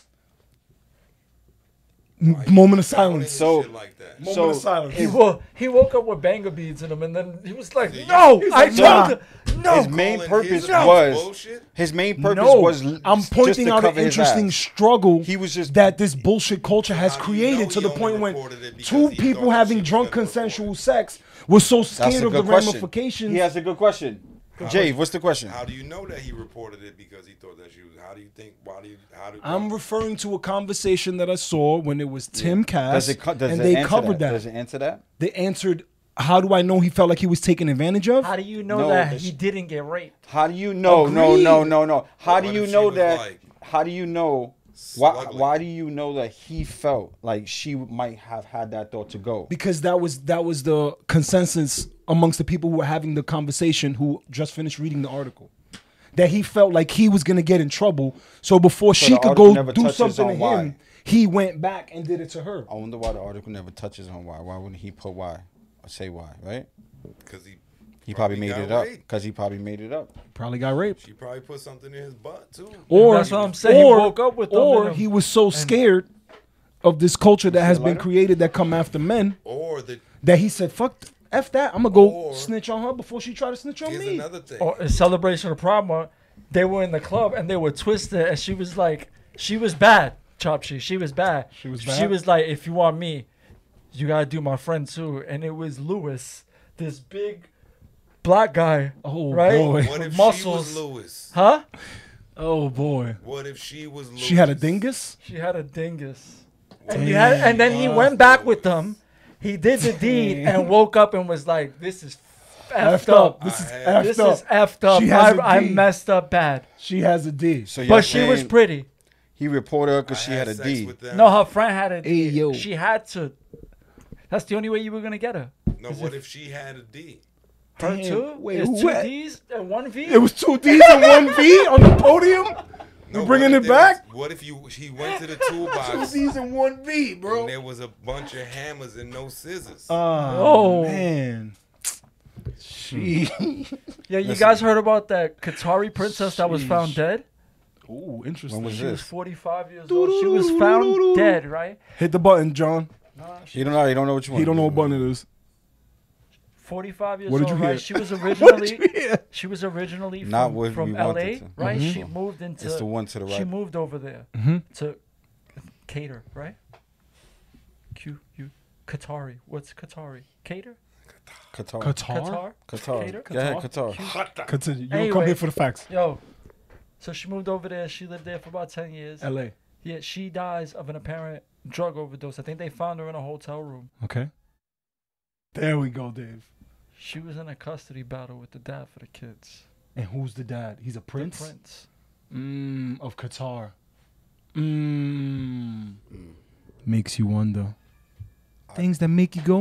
Moment of Sound silence. and So- shit like that. Moment So of silence. He woke up with banger beads in him, and then he was like, See, "No, he's I like, told nah. her, no." His main Calling purpose his was bullshit? his main purpose No, was I'm just pointing to out an cover his interesting ass. struggle He was just- that this bullshit culture has How do you know created to he the only point when reported it because two he people thought having she was drunk gonna report consensual sex were so That's scared a of the good question. ramifications. He has a good question. Jay, what's the question? How do you know that he reported it because he thought that she was? How do you think? Why do you? How do? I'm referring to a conversation that I saw when it was Tim Cass, Does and it they answer covered that. Does it answer that? They answered, "How do I know he felt like he was taken advantage of?" How do you know No, that this- he didn't get raped? How do you know? No. Agreed. How do What you if she know was that? like How do you know? Why sluggly? do you know that he felt like she might have had that thought to go? Because that was the consensus amongst the people who were having the conversation who just finished reading the article. That he felt like he was gonna get in trouble, so before So she the could article go never do touches something to on why. him, he went back and did it to her. I wonder why the article never touches on why. Why wouldn't he put why or say why? Right? Because He probably made got it up. raped. Because he probably made it up. Probably got raped. She probably put something in his butt too. Or That's what I'm saying. He woke up with them in or him. he was so scared of this culture that has been lighter? created that come after men Or the that he said, "Fuck, f that. I'm gonna go Or- snitch on her before she try to snitch on here's me." another thing. Or a celebration of Prom, they were in the club and they were twisted, and she was like, she was bad, Chop Cheese. She was bad. She was She bad? was like, if you want me, you gotta do my friend too. And it was Lewis, this big black guy. Oh, right? boy. What if Muscles. she was Lewis? Huh? Oh boy, What if she was Lewis? she had a dingus. She had a dingus. And then he went back with them. He did the deed and woke up and was like, "This is effed up. This is I- This effed up. is effed up. She has a I D. messed up bad." She has a D. So you're But she was saying pretty. He reported her I because she had had a sex D. with them. No, her friend had a D. Hey, yo. She had to. That's the only way you were gonna get her. No, what if she had a D? Her Damn, too? wait, It's who two had- D's and one V? It was 2 D's and 1 V on the podium. No, We're bringing what it if there back. was- what if he went to the 2 toolbox D's and 1 V, bro. and there was a bunch of hammers and no scissors? Oh Oh. man. She. Yeah, you guys heard about that Qatari princess that was found Sheesh. dead? Ooh, interesting. When was She was this? 45 years old. She was found dead, right? Hit the button, John. You don't know. You don't know what you want. He don't know what button it is. 45 years What did old, you hear? right? She was What originally did you hear? she was originally Not what from we LA, wanted to. right? She moved into It's the one to the She right. moved over there to Cater, right? Qatari. What's Qatari? Cater? Qatar. Qatar. Qatar. Cater? Go ahead, Qatar. Continue. You don't Anyway. come here for the facts. Yo. So she moved over there. She lived there for about 10 years. L.A. Yeah, she dies of an apparent drug overdose. I think they found her in a hotel room. Okay. There we go, Dave. She was in a custody battle with the dad for the kids. And who's the dad? He's a prince. The prince. Of Qatar. Makes you wonder. Things that make you go,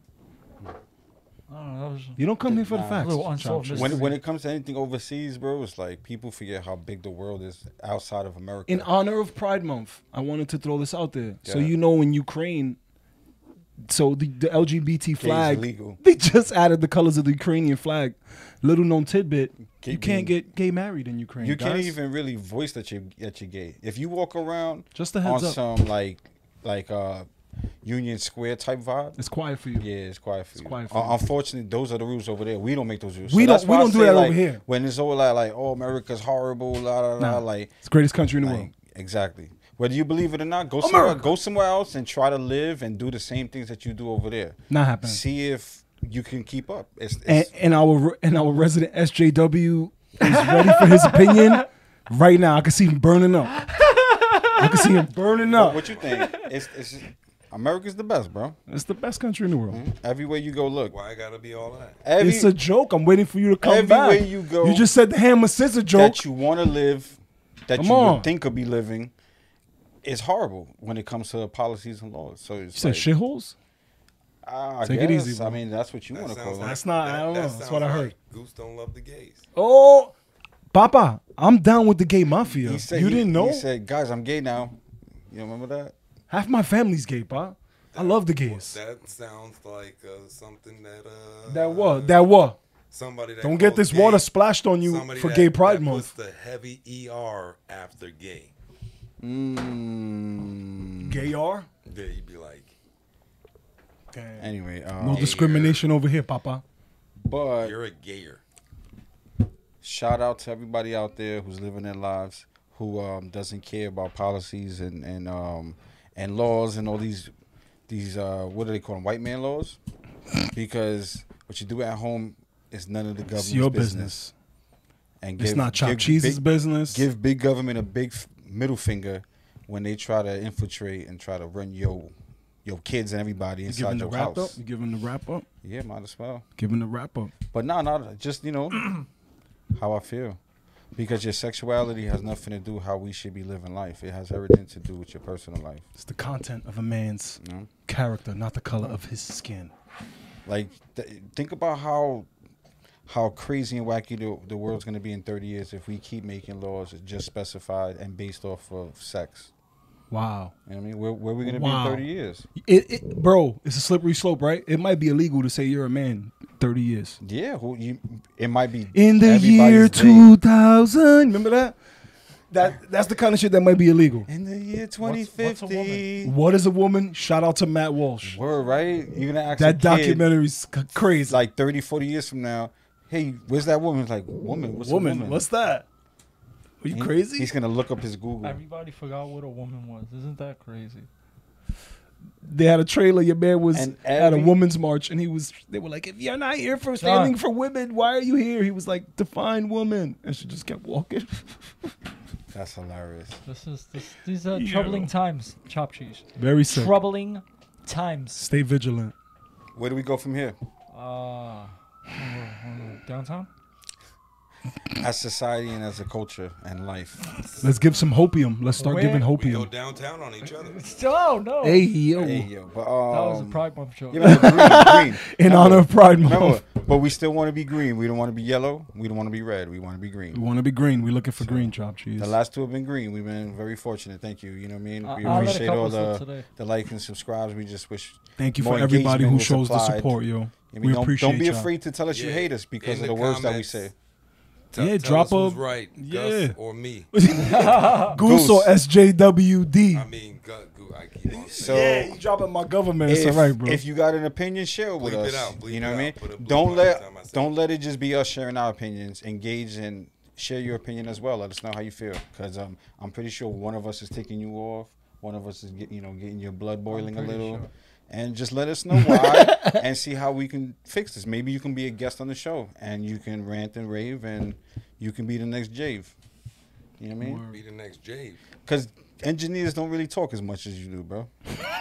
I don't know. That was You don't come here for the Nah. facts. A little unsolved Chop. mystery. When it comes to anything overseas, bro, it's like people forget how big the world is outside of America. In honor of Pride Month, I wanted to throw this out there. So Yeah. you know in Ukraine, so the LGBT flag, illegal. they just added the colors of the Ukrainian flag. Little known tidbit, Gay you can't being- get gay married in Ukraine. You can't guys. even really voice that you're gay. If you walk around Just a on heads up. some like Union Square type vibe, It's quiet for you. yeah, it's quiet for you. quiet for you. Unfortunately, those are the rules over there. We don't make those rules. We that's don't- why we I don't do say, that over like, here. When it's all like, oh, America's horrible, la la la, Nah. like, It's the greatest country in the like world. exactly. Whether you believe it or not, go somewhere else and try to live and do the same things that you do over there. Not happening. See if you can keep up. And our resident SJW is ready for his opinion right now. I can see him burning up. What you think? It's America's the best, bro. It's the best country in the world. Everywhere you go, look. Why I gotta be all that? It's a joke. I'm waiting for you to come back. Everywhere you go, you just said the hammer scissor joke. that you want to live, that you would think could be living, is horrible when it comes to policies and laws. So it's You said shitholes? Take it easy, bro. I mean, that's what you want to call it. That's not. I don't know. That's what I heard. Goose don't love the gays. Oh, Papa, I'm down with the gay mafia. You didn't know? He said, "Guys, I'm gay now." You remember that? Half my family's gay, Pa. I love the gays. That sounds like something that. That what? Somebody that Don't get this gay, water splashed on you for Gay Pride that Month. puts the heavy ER after gay. Gay R? Yeah, you'd be like. Damn. Anyway, No discrimination over here, Papa. but You're a gayer. shout out to everybody out there who's living their lives, who doesn't care about policies and laws and all these what do they call them, white man laws? Because what you do at home is none of the government's It's your business. And It's not Chop Cheese's business. Give big government a big middle finger when they try to infiltrate and try to run your kids and everybody inside your house. You giving the wrap up? Yeah, might as well. Giving the wrap up. But no, just how I feel, because your sexuality has nothing to do how we should be living life. It has everything to do with your personal life. It's the content of a man's You know? character, not the color of his skin. Like, think about how crazy and wacky the world's going to be in 30 years if we keep making laws just specified and based off of sex. Wow. You know what I mean? Where are we going to be in 30 years? Bro, it's a slippery slope, right? It might be illegal to say you're a man 30 years. Yeah, it might be In the year 2000. Remember that? That's the kind of shit that might be illegal. In the year what's a 2050. What is a woman? Shout out to Matt Walsh. Word, right? You're going to ask That a kid, documentary's crazy. like 30, 40 years from now, hey, where's that woman? It's like, woman? What's a woman? What's that? Are you crazy? He's going to look up his Google. Everybody forgot what a woman was. Isn't that crazy? They had a trailer. Your man was And at a every- women's march, and they were like, "If you're not here for standing for women, why are you here?" He was like, "Define woman," and she just kept walking. That's hilarious. These are troubling times, Chop Cheese. Very sick. Troubling times. Stay vigilant. Where do we go from here? Downtown? As society and as a culture and life. Let's give some hopium. Let's start Where- giving We go hopium. downtown on each other. Oh, no. Hey yo, Hey, yo. But, That was a Pride Month joke. yeah, green. in honor of Pride Remember, Month. but we still want to be green. We don't want to be yellow. We don't want to be red. We want to be We green. want to be green. We're looking for green, Chop Cheese. The last two have been green. We've been very fortunate. Thank you. You know what I mean? We I'll let a appreciate all couple slip today. the likes and subscribes. We just wish Thank you more for everybody who engagement was shows the applied. support, yo. I mean, We don't appreciate be y'all. afraid to tell us you Yeah. hate us because In of the the words that we comments. say. Yeah, Tell drop us who's a- right, yeah. Gus or me. Goose or SJWD. I mean, I keep on So saying. Yeah, you dropping my government. It's if, all right, bro. if you got an opinion, share it with Bleep us. it out, bleep You know it what I mean? out. Put a bleep Don't on let every time I say don't let it just be us sharing our opinions. Engage and share your opinion as well. Let us know how you feel, because I'm pretty sure one of us is taking you off. One of us is getting your blood boiling a pretty little. sure. And just let us know why and see how we can fix this. Maybe you can be a guest on the show and you can rant and rave and you can be the next Jave. You know what I mean? Be the next Jave. Because engineers don't really talk as much as you do, bro.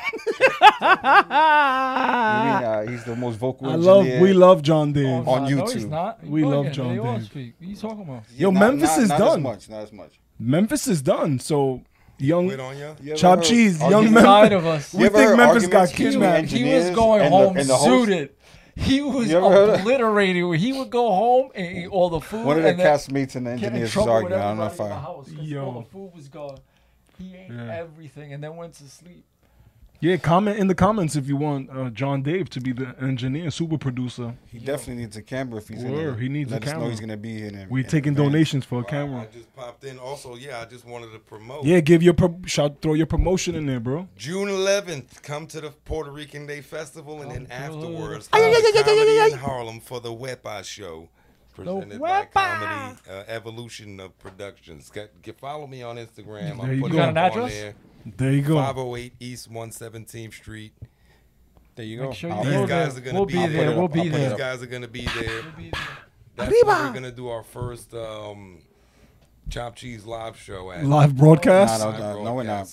He's the most vocal engineer. We love John Dave. Oh, on no, No, he's YouTube. not. We love Bugging. John They all Dave. speak. What are you talking about? Yo, Memphis is not done. Not as much. Memphis is done. So young Quit on ya? You ever Chop heard Cheese, young arguments- He's tired Memphis. of us. You We ever think heard Memphis got arguments between kidnapped. He was engineers going and home the host? suited. He was You ever heard of- obliterated. He would go home and eat all the food. One of the and then castmates and the get in engineers was trouble with arguing. I don't know if everybody in the I. house 'cause Yo. all the food was gone. He ate everything and then went to sleep. Yeah, comment in the comments if you want John Dave to be the engineer, super producer. He definitely needs a camera if he's in Word, there. he needs a Let us know camera. he's gonna be in there. We in taking advance. donations for a I camera. just popped in. Also, I just wanted to promote. Yeah, give your throw your promotion in there, bro. June 11th, come to the Puerto Rican Day Festival, and then afterwards, Ay, come to Comedy in Harlem for the Wepa Show, presented by Wepa. Comedy Evolution of Productions. Follow me on Instagram. There you I'll put go. it You got an up on address? there. There you go. 508 East 117th Street. There you go. Make sure you I'll go put These it there. guys are gonna We'll be be there. there. We'll be I'll put it there. These guys are gonna be there. We'll be there. That's when we're gonna do our first Chop Cheese live show at Live broadcast? No, we're not.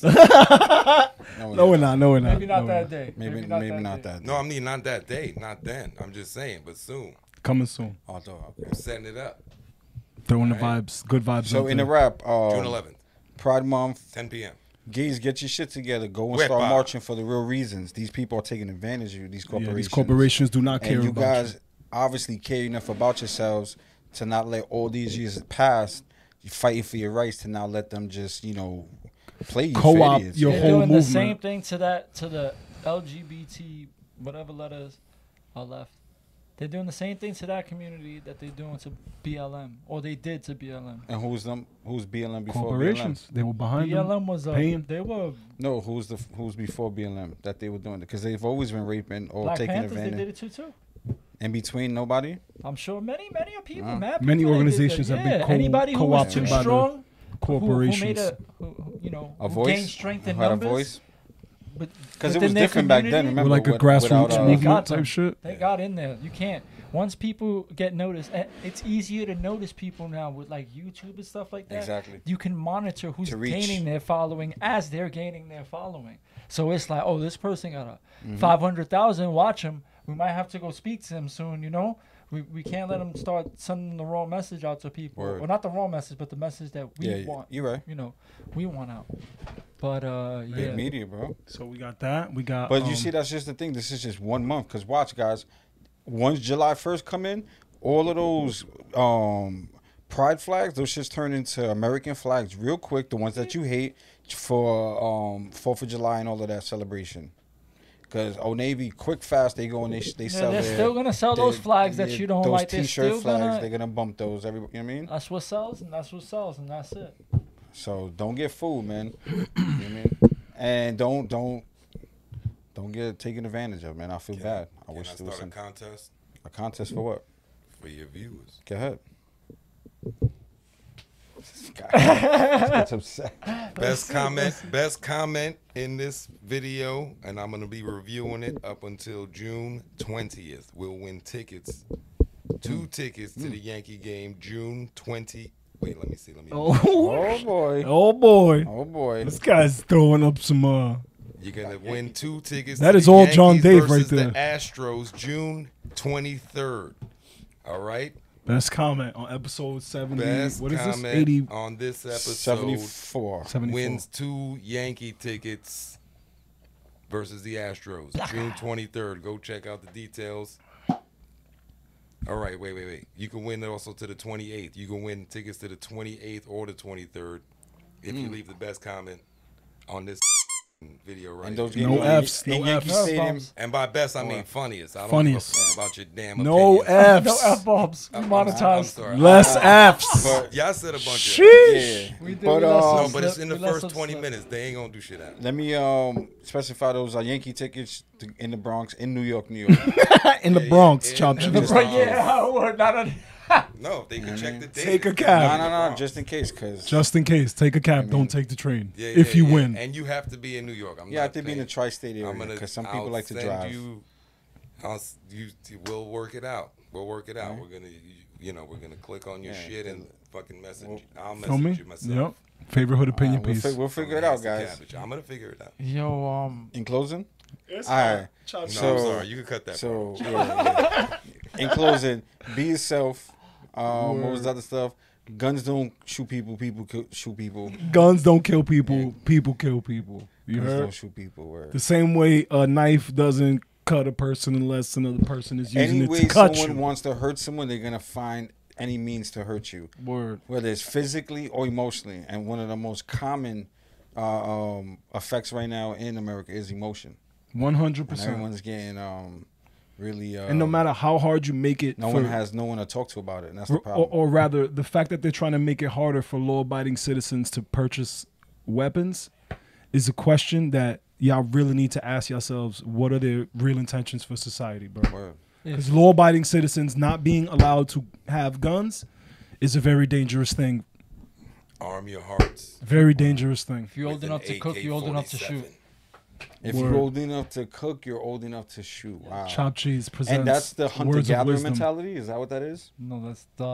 No, we're not. No, we're not. Maybe not No, that we're day. Maybe not day. that. No, I mean not that day, not then. I'm just saying, but soon. Coming soon. Although, I'm setting it up. Throwing the Alright. vibes. Good vibes. So out in the there. wrap, June 11th, Pride Month, 10 p.m. gays, get your shit together. Go and Wet start bar. marching for the real reasons. These people are taking advantage of you. These Yeah, corporations. these corporations do not care And you about guys you. obviously care enough about yourselves to not let all these years pass. You fighting for your rights to not let them just play you for Co-op idiots. your They're whole doing the movement. same thing to the LGBT whatever letters are left. They're doing the same thing to that community that they're doing to BLM, or they did to BLM. And who's them? Who's BLM before Corporations. They were behind them. BLM was paying. they were BLM? No, who's before BLM that they were doing it? Because they've always been raping or Black taking Panthers. They advantage. did it too. In between, nobody. I'm sure many people, Wow. mad Many people that did organizations that. have been Yeah, anybody who was co-opted too by the strong, corporations. who A who voice. gained strength in Who had numbers. a voice. But Because it within was their different back then. community, Remember, With like a without, grassroots They movement got type them. shit. They got in there. You can't. Once people get noticed, it's easier to notice people now with like YouTube and stuff like that. Exactly. You can monitor who's To reach. gaining their following as they're gaining their following. So it's like, oh, this person got a Mm-hmm. 500,000. Watch him. We might have to go speak to him soon. We can't let them start sending the wrong message out to people. Word. Well, not the wrong message, but the message that we Yeah, want. you're right. We want out. But Big yeah. media, bro. So we got that. We got. But you see, that's just the thing. This is just 1 month. Because watch, guys. Once July 1st come in, all of those pride flags, those shits turn into American flags real quick. The ones that you hate for 4th of July and all of that celebration. Because Old Navy, quick, fast, they go and they sell they're their, still gonna sell those flags that you don't those like. They're T-shirt still flags, gonna. they're going to bump those. You know what I mean? That's what sells, and that's what sells, and that's it. So don't get fooled, man. You know what I mean? And don't get taken advantage of, man. I feel bad. I Can wish I there was start a some contest a contest for what? for your viewers? Go ahead. This guy gets upset. Best comment in this video, and I'm gonna be reviewing it up until June 20th. We'll win tickets, 2 tickets to the Yankee game, June 20. Wait, let me see. Oh, Oh boy. oh boy. Oh boy. This guy's throwing up some. You're gonna win 2 tickets. That to is the all John Yankees Dave right versus there. The Astros, June 23rd. All right. Best comment on episode 70. Best What is this? comment 80. on this episode 74. 74. wins 2 Yankee tickets versus the Astros, June 23rd. Go check out the details. All right, wait. You can win also to the 28th. You can win tickets to the 28th or the 23rd if you leave the best comment on this video right And those here. No games Fs, in no Yankee Fs. Stadium. And by best, I mean funniest. I don't Funniest. give a fuck about your damn No opinions. No F's. F bombs. We I'm monetized. sorry. Less F's. But Y'all said a bunch of Sheesh. yeah. We did. But we let some No, but it's slip. in the We let first some 20 slip. minutes. They ain't gonna do shit out. let me specify those Yankee tickets in the Bronx, in New York, New York. In the Yeah, Bronx, yeah, Chop yeah. Cheese. Right, yeah, we're not on. No, if they can check the date. Take a No, cab. no, just in case, cause Just in case. Take a cab. Don't take the train. Yeah, if yeah, you yeah. win. And you have to be in New York. I'm you not have to be in the paying. tri-state I'm area, gonna. because some people I'll like to send drive. We'll work it out. We'll work it out. Right. We're gonna, we're gonna click on your Yeah, shit and and fucking message. I'll Feel me? message you myself. Yep. Favorite hood opinion We'll, piece. we'll figure it out, guys. Cabbage. I'm gonna figure it out. Yo, In closing, all right. No, So- I'm sorry. You can cut that. So yeah. In closing, be yourself. What was the other stuff? Guns don't shoot people. People shoot people. Guns don't kill people. People kill people. You Guns heard? don't shoot people. Word. The same way a knife doesn't cut a person unless another person is using Any it way to cut someone you. wants to hurt someone, they're gonna find any means to hurt you, Word. whether it's physically or emotionally. And one of the most common effects right now in America is emotion. 100%. And everyone's getting really. And no matter how hard you make it, no one has no one to talk to about it, and that's the problem. or rather, the fact that they're trying to make it harder for law-abiding citizens to purchase weapons is a question that y'all really need to ask yourselves. What are their real intentions for society, bro? Word. Because law-abiding citizens not being allowed to have guns is a very dangerous thing. Arm your hearts. Very dangerous thing. If you're old with enough an to cook, you're old enough to shoot. AK-47. If Word. you're old enough to cook, you're old enough to shoot. Wow. Chopped Cheese presents. And that's the Words of hunter-gatherer Wisdom. mentality? Is that what that is? No, that's the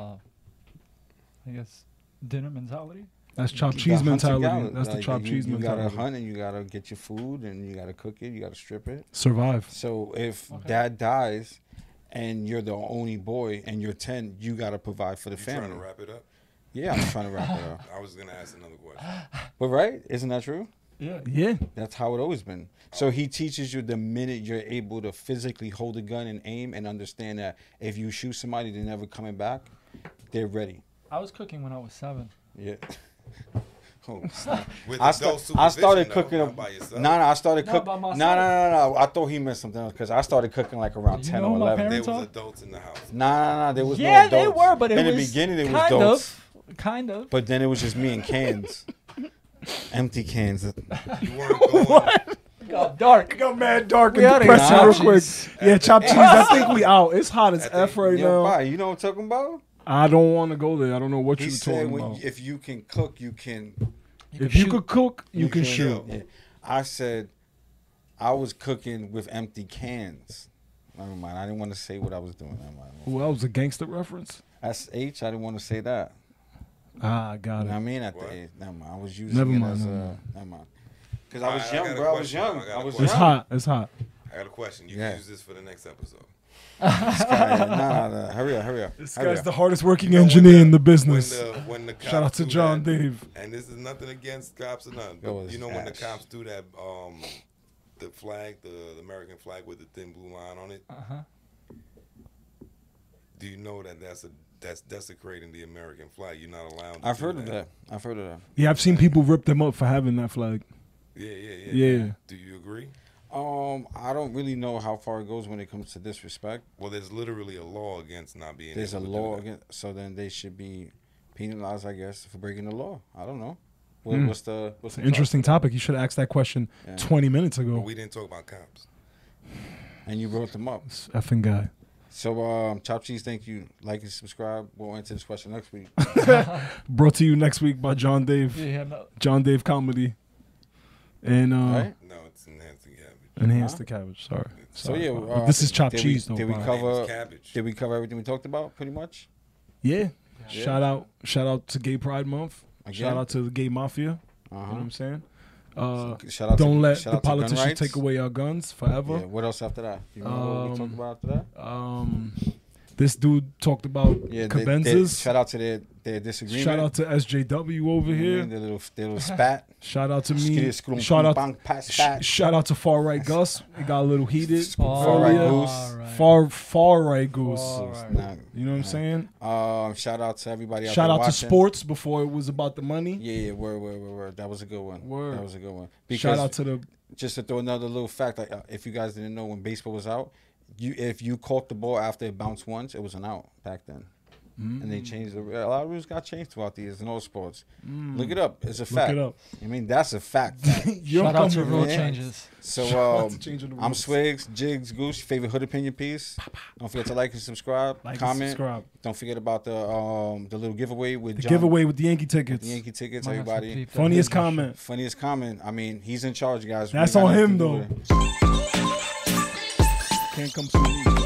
I guess dinner mentality. That's chopped The cheese mentality. hunter-gatherer, That's the like, chopped cheese you mentality. gotta hunt and you gotta get your food and you gotta cook it, you gotta strip it. Survive. So if Okay. dad dies and you're the only boy and you're 10, you gotta provide for the You family. trying to wrap it up? Yeah, I'm trying to wrap it up. I was gonna ask another question. But right? Isn't that true? Yeah. Yeah. That's how it always been. So he teaches you the minute you're able to physically hold a gun and aim and understand that if you shoot somebody, they're never coming back, they're ready. I was cooking when I was 7. Yeah. Oh, snap. With I, adult I started supervision, though, cooking. not by yourself. No, I started Not cooking. by No, myself. I thought he meant something else because I started cooking like around You 10 know or who my 11. parents There was are? adults in the house. Nah, there was Yeah, no they adults. were, but it in was the beginning it was kind adults. kind of. But then it was just me and cans, empty cans. You weren't going. Got dark. Got mad dark We and outta here. depressing Nah. real Chopped quick. cheese. Yeah, chopped cheese. I think we out. It's hot as I think- F right Yo, now. bye. You know what I'm talking about? I don't want to go there. I don't know what He you're said, talking about. if you can cook, you can. If you could cook, you can can- shoot. Yeah. I said, I was cooking with empty cans. Never mind. I didn't want to say what I was doing. Never mind. Well, that was a gangster reference. That's H. I didn't want to say that. Ah, You got know what I it. mean? At What? the age. Never mind. I was using Never it mind, as never a. mind. Never mind. Because I was I young, got a bro. I was question. young. I got I a was question. It's young. hot. It's hot. I got a question. You Yeah. can use this for the next episode. Nah. Hurry up. This Hurry guy's up. the hardest working You know, engineer when in the business. When the cops Shout out to do John that, Dave. And this is nothing against cops or nothing. Yo, But it's you know when the Ash. cops do that, the flag, the American flag with the thin blue line on it. Uh-huh. Do you know that that's desecrating the American flag? You're not allowed. To I've do heard of that. I've heard of that. Yeah, I've seen people rip them up for having that flag. Yeah. Yeah. Do you agree? I don't really know how far it goes when it comes to disrespect. Well, there's literally a law against not being. There's a able to law do that. against, so then they should be penalized, I guess, for breaking the law. I don't know. What's the Interesting topic. You should have asked that question Yeah. 20 minutes But ago. we didn't talk about cops. And you brought them up. This effing guy. So, Chop Cheese, thank you. Like and subscribe. We'll answer this question next week. Brought to you next week by John Dave. Yeah, no. John Dave Comedy. And Right? No, it's enhancing cabbage. Enhance Huh? the cabbage. Sorry. So Sorry. yeah, This is chopped did cheese, though. Did we Brian. My name is cover? cabbage. Did we cover everything we talked about? Pretty much. Yeah. Yeah. Shout out to Gay Pride Month. Again? Shout out to the gay mafia. You know what Uh I'm saying? huh. Shout out Don't to, let shout the out to gun politicians rights. take away our guns forever. Yeah. What else after that? You remember what we talked about after that? This dude talked about Yeah. Cabenzas. Shout out to their disagreement. Shout out to SJW over here. Their little spat. Shout out to me. Skitty, skrum, Shout out. bang, pat, spat. Shout out to Far Right Gus. It got a little heated. Far Right earlier. Goose. Far Right Goose. Far Right. Nah. You know what I'm saying? Shout out to everybody out Shout there out to watching. sports before it was about the money. Yeah, word. That was a good one. Word. That was a good one. Shout out to the Just to throw another little fact, like if you guys didn't know, when baseball was out, if you caught the ball after it bounced once, it was an out back then. And they changed a lot of rules got changed throughout the years in all sports. Look it up. It's a fact. it up. I mean, that's a fact. You Shout don't out to come rule with yeah. changes. So to changing the I'm rules. Swigs, Jigs, Goose, your favorite hood opinion piece. Don't forget to like and subscribe. Like and comment. subscribe. Don't forget about the little giveaway with The John, giveaway with the Yankee tickets. the Yankee tickets. Might have to Everybody. peep that. Funniest comment. Funniest comment. I mean, he's in charge, guys. We That's ain't got on nothing him, to do though. with it. Can't come to me.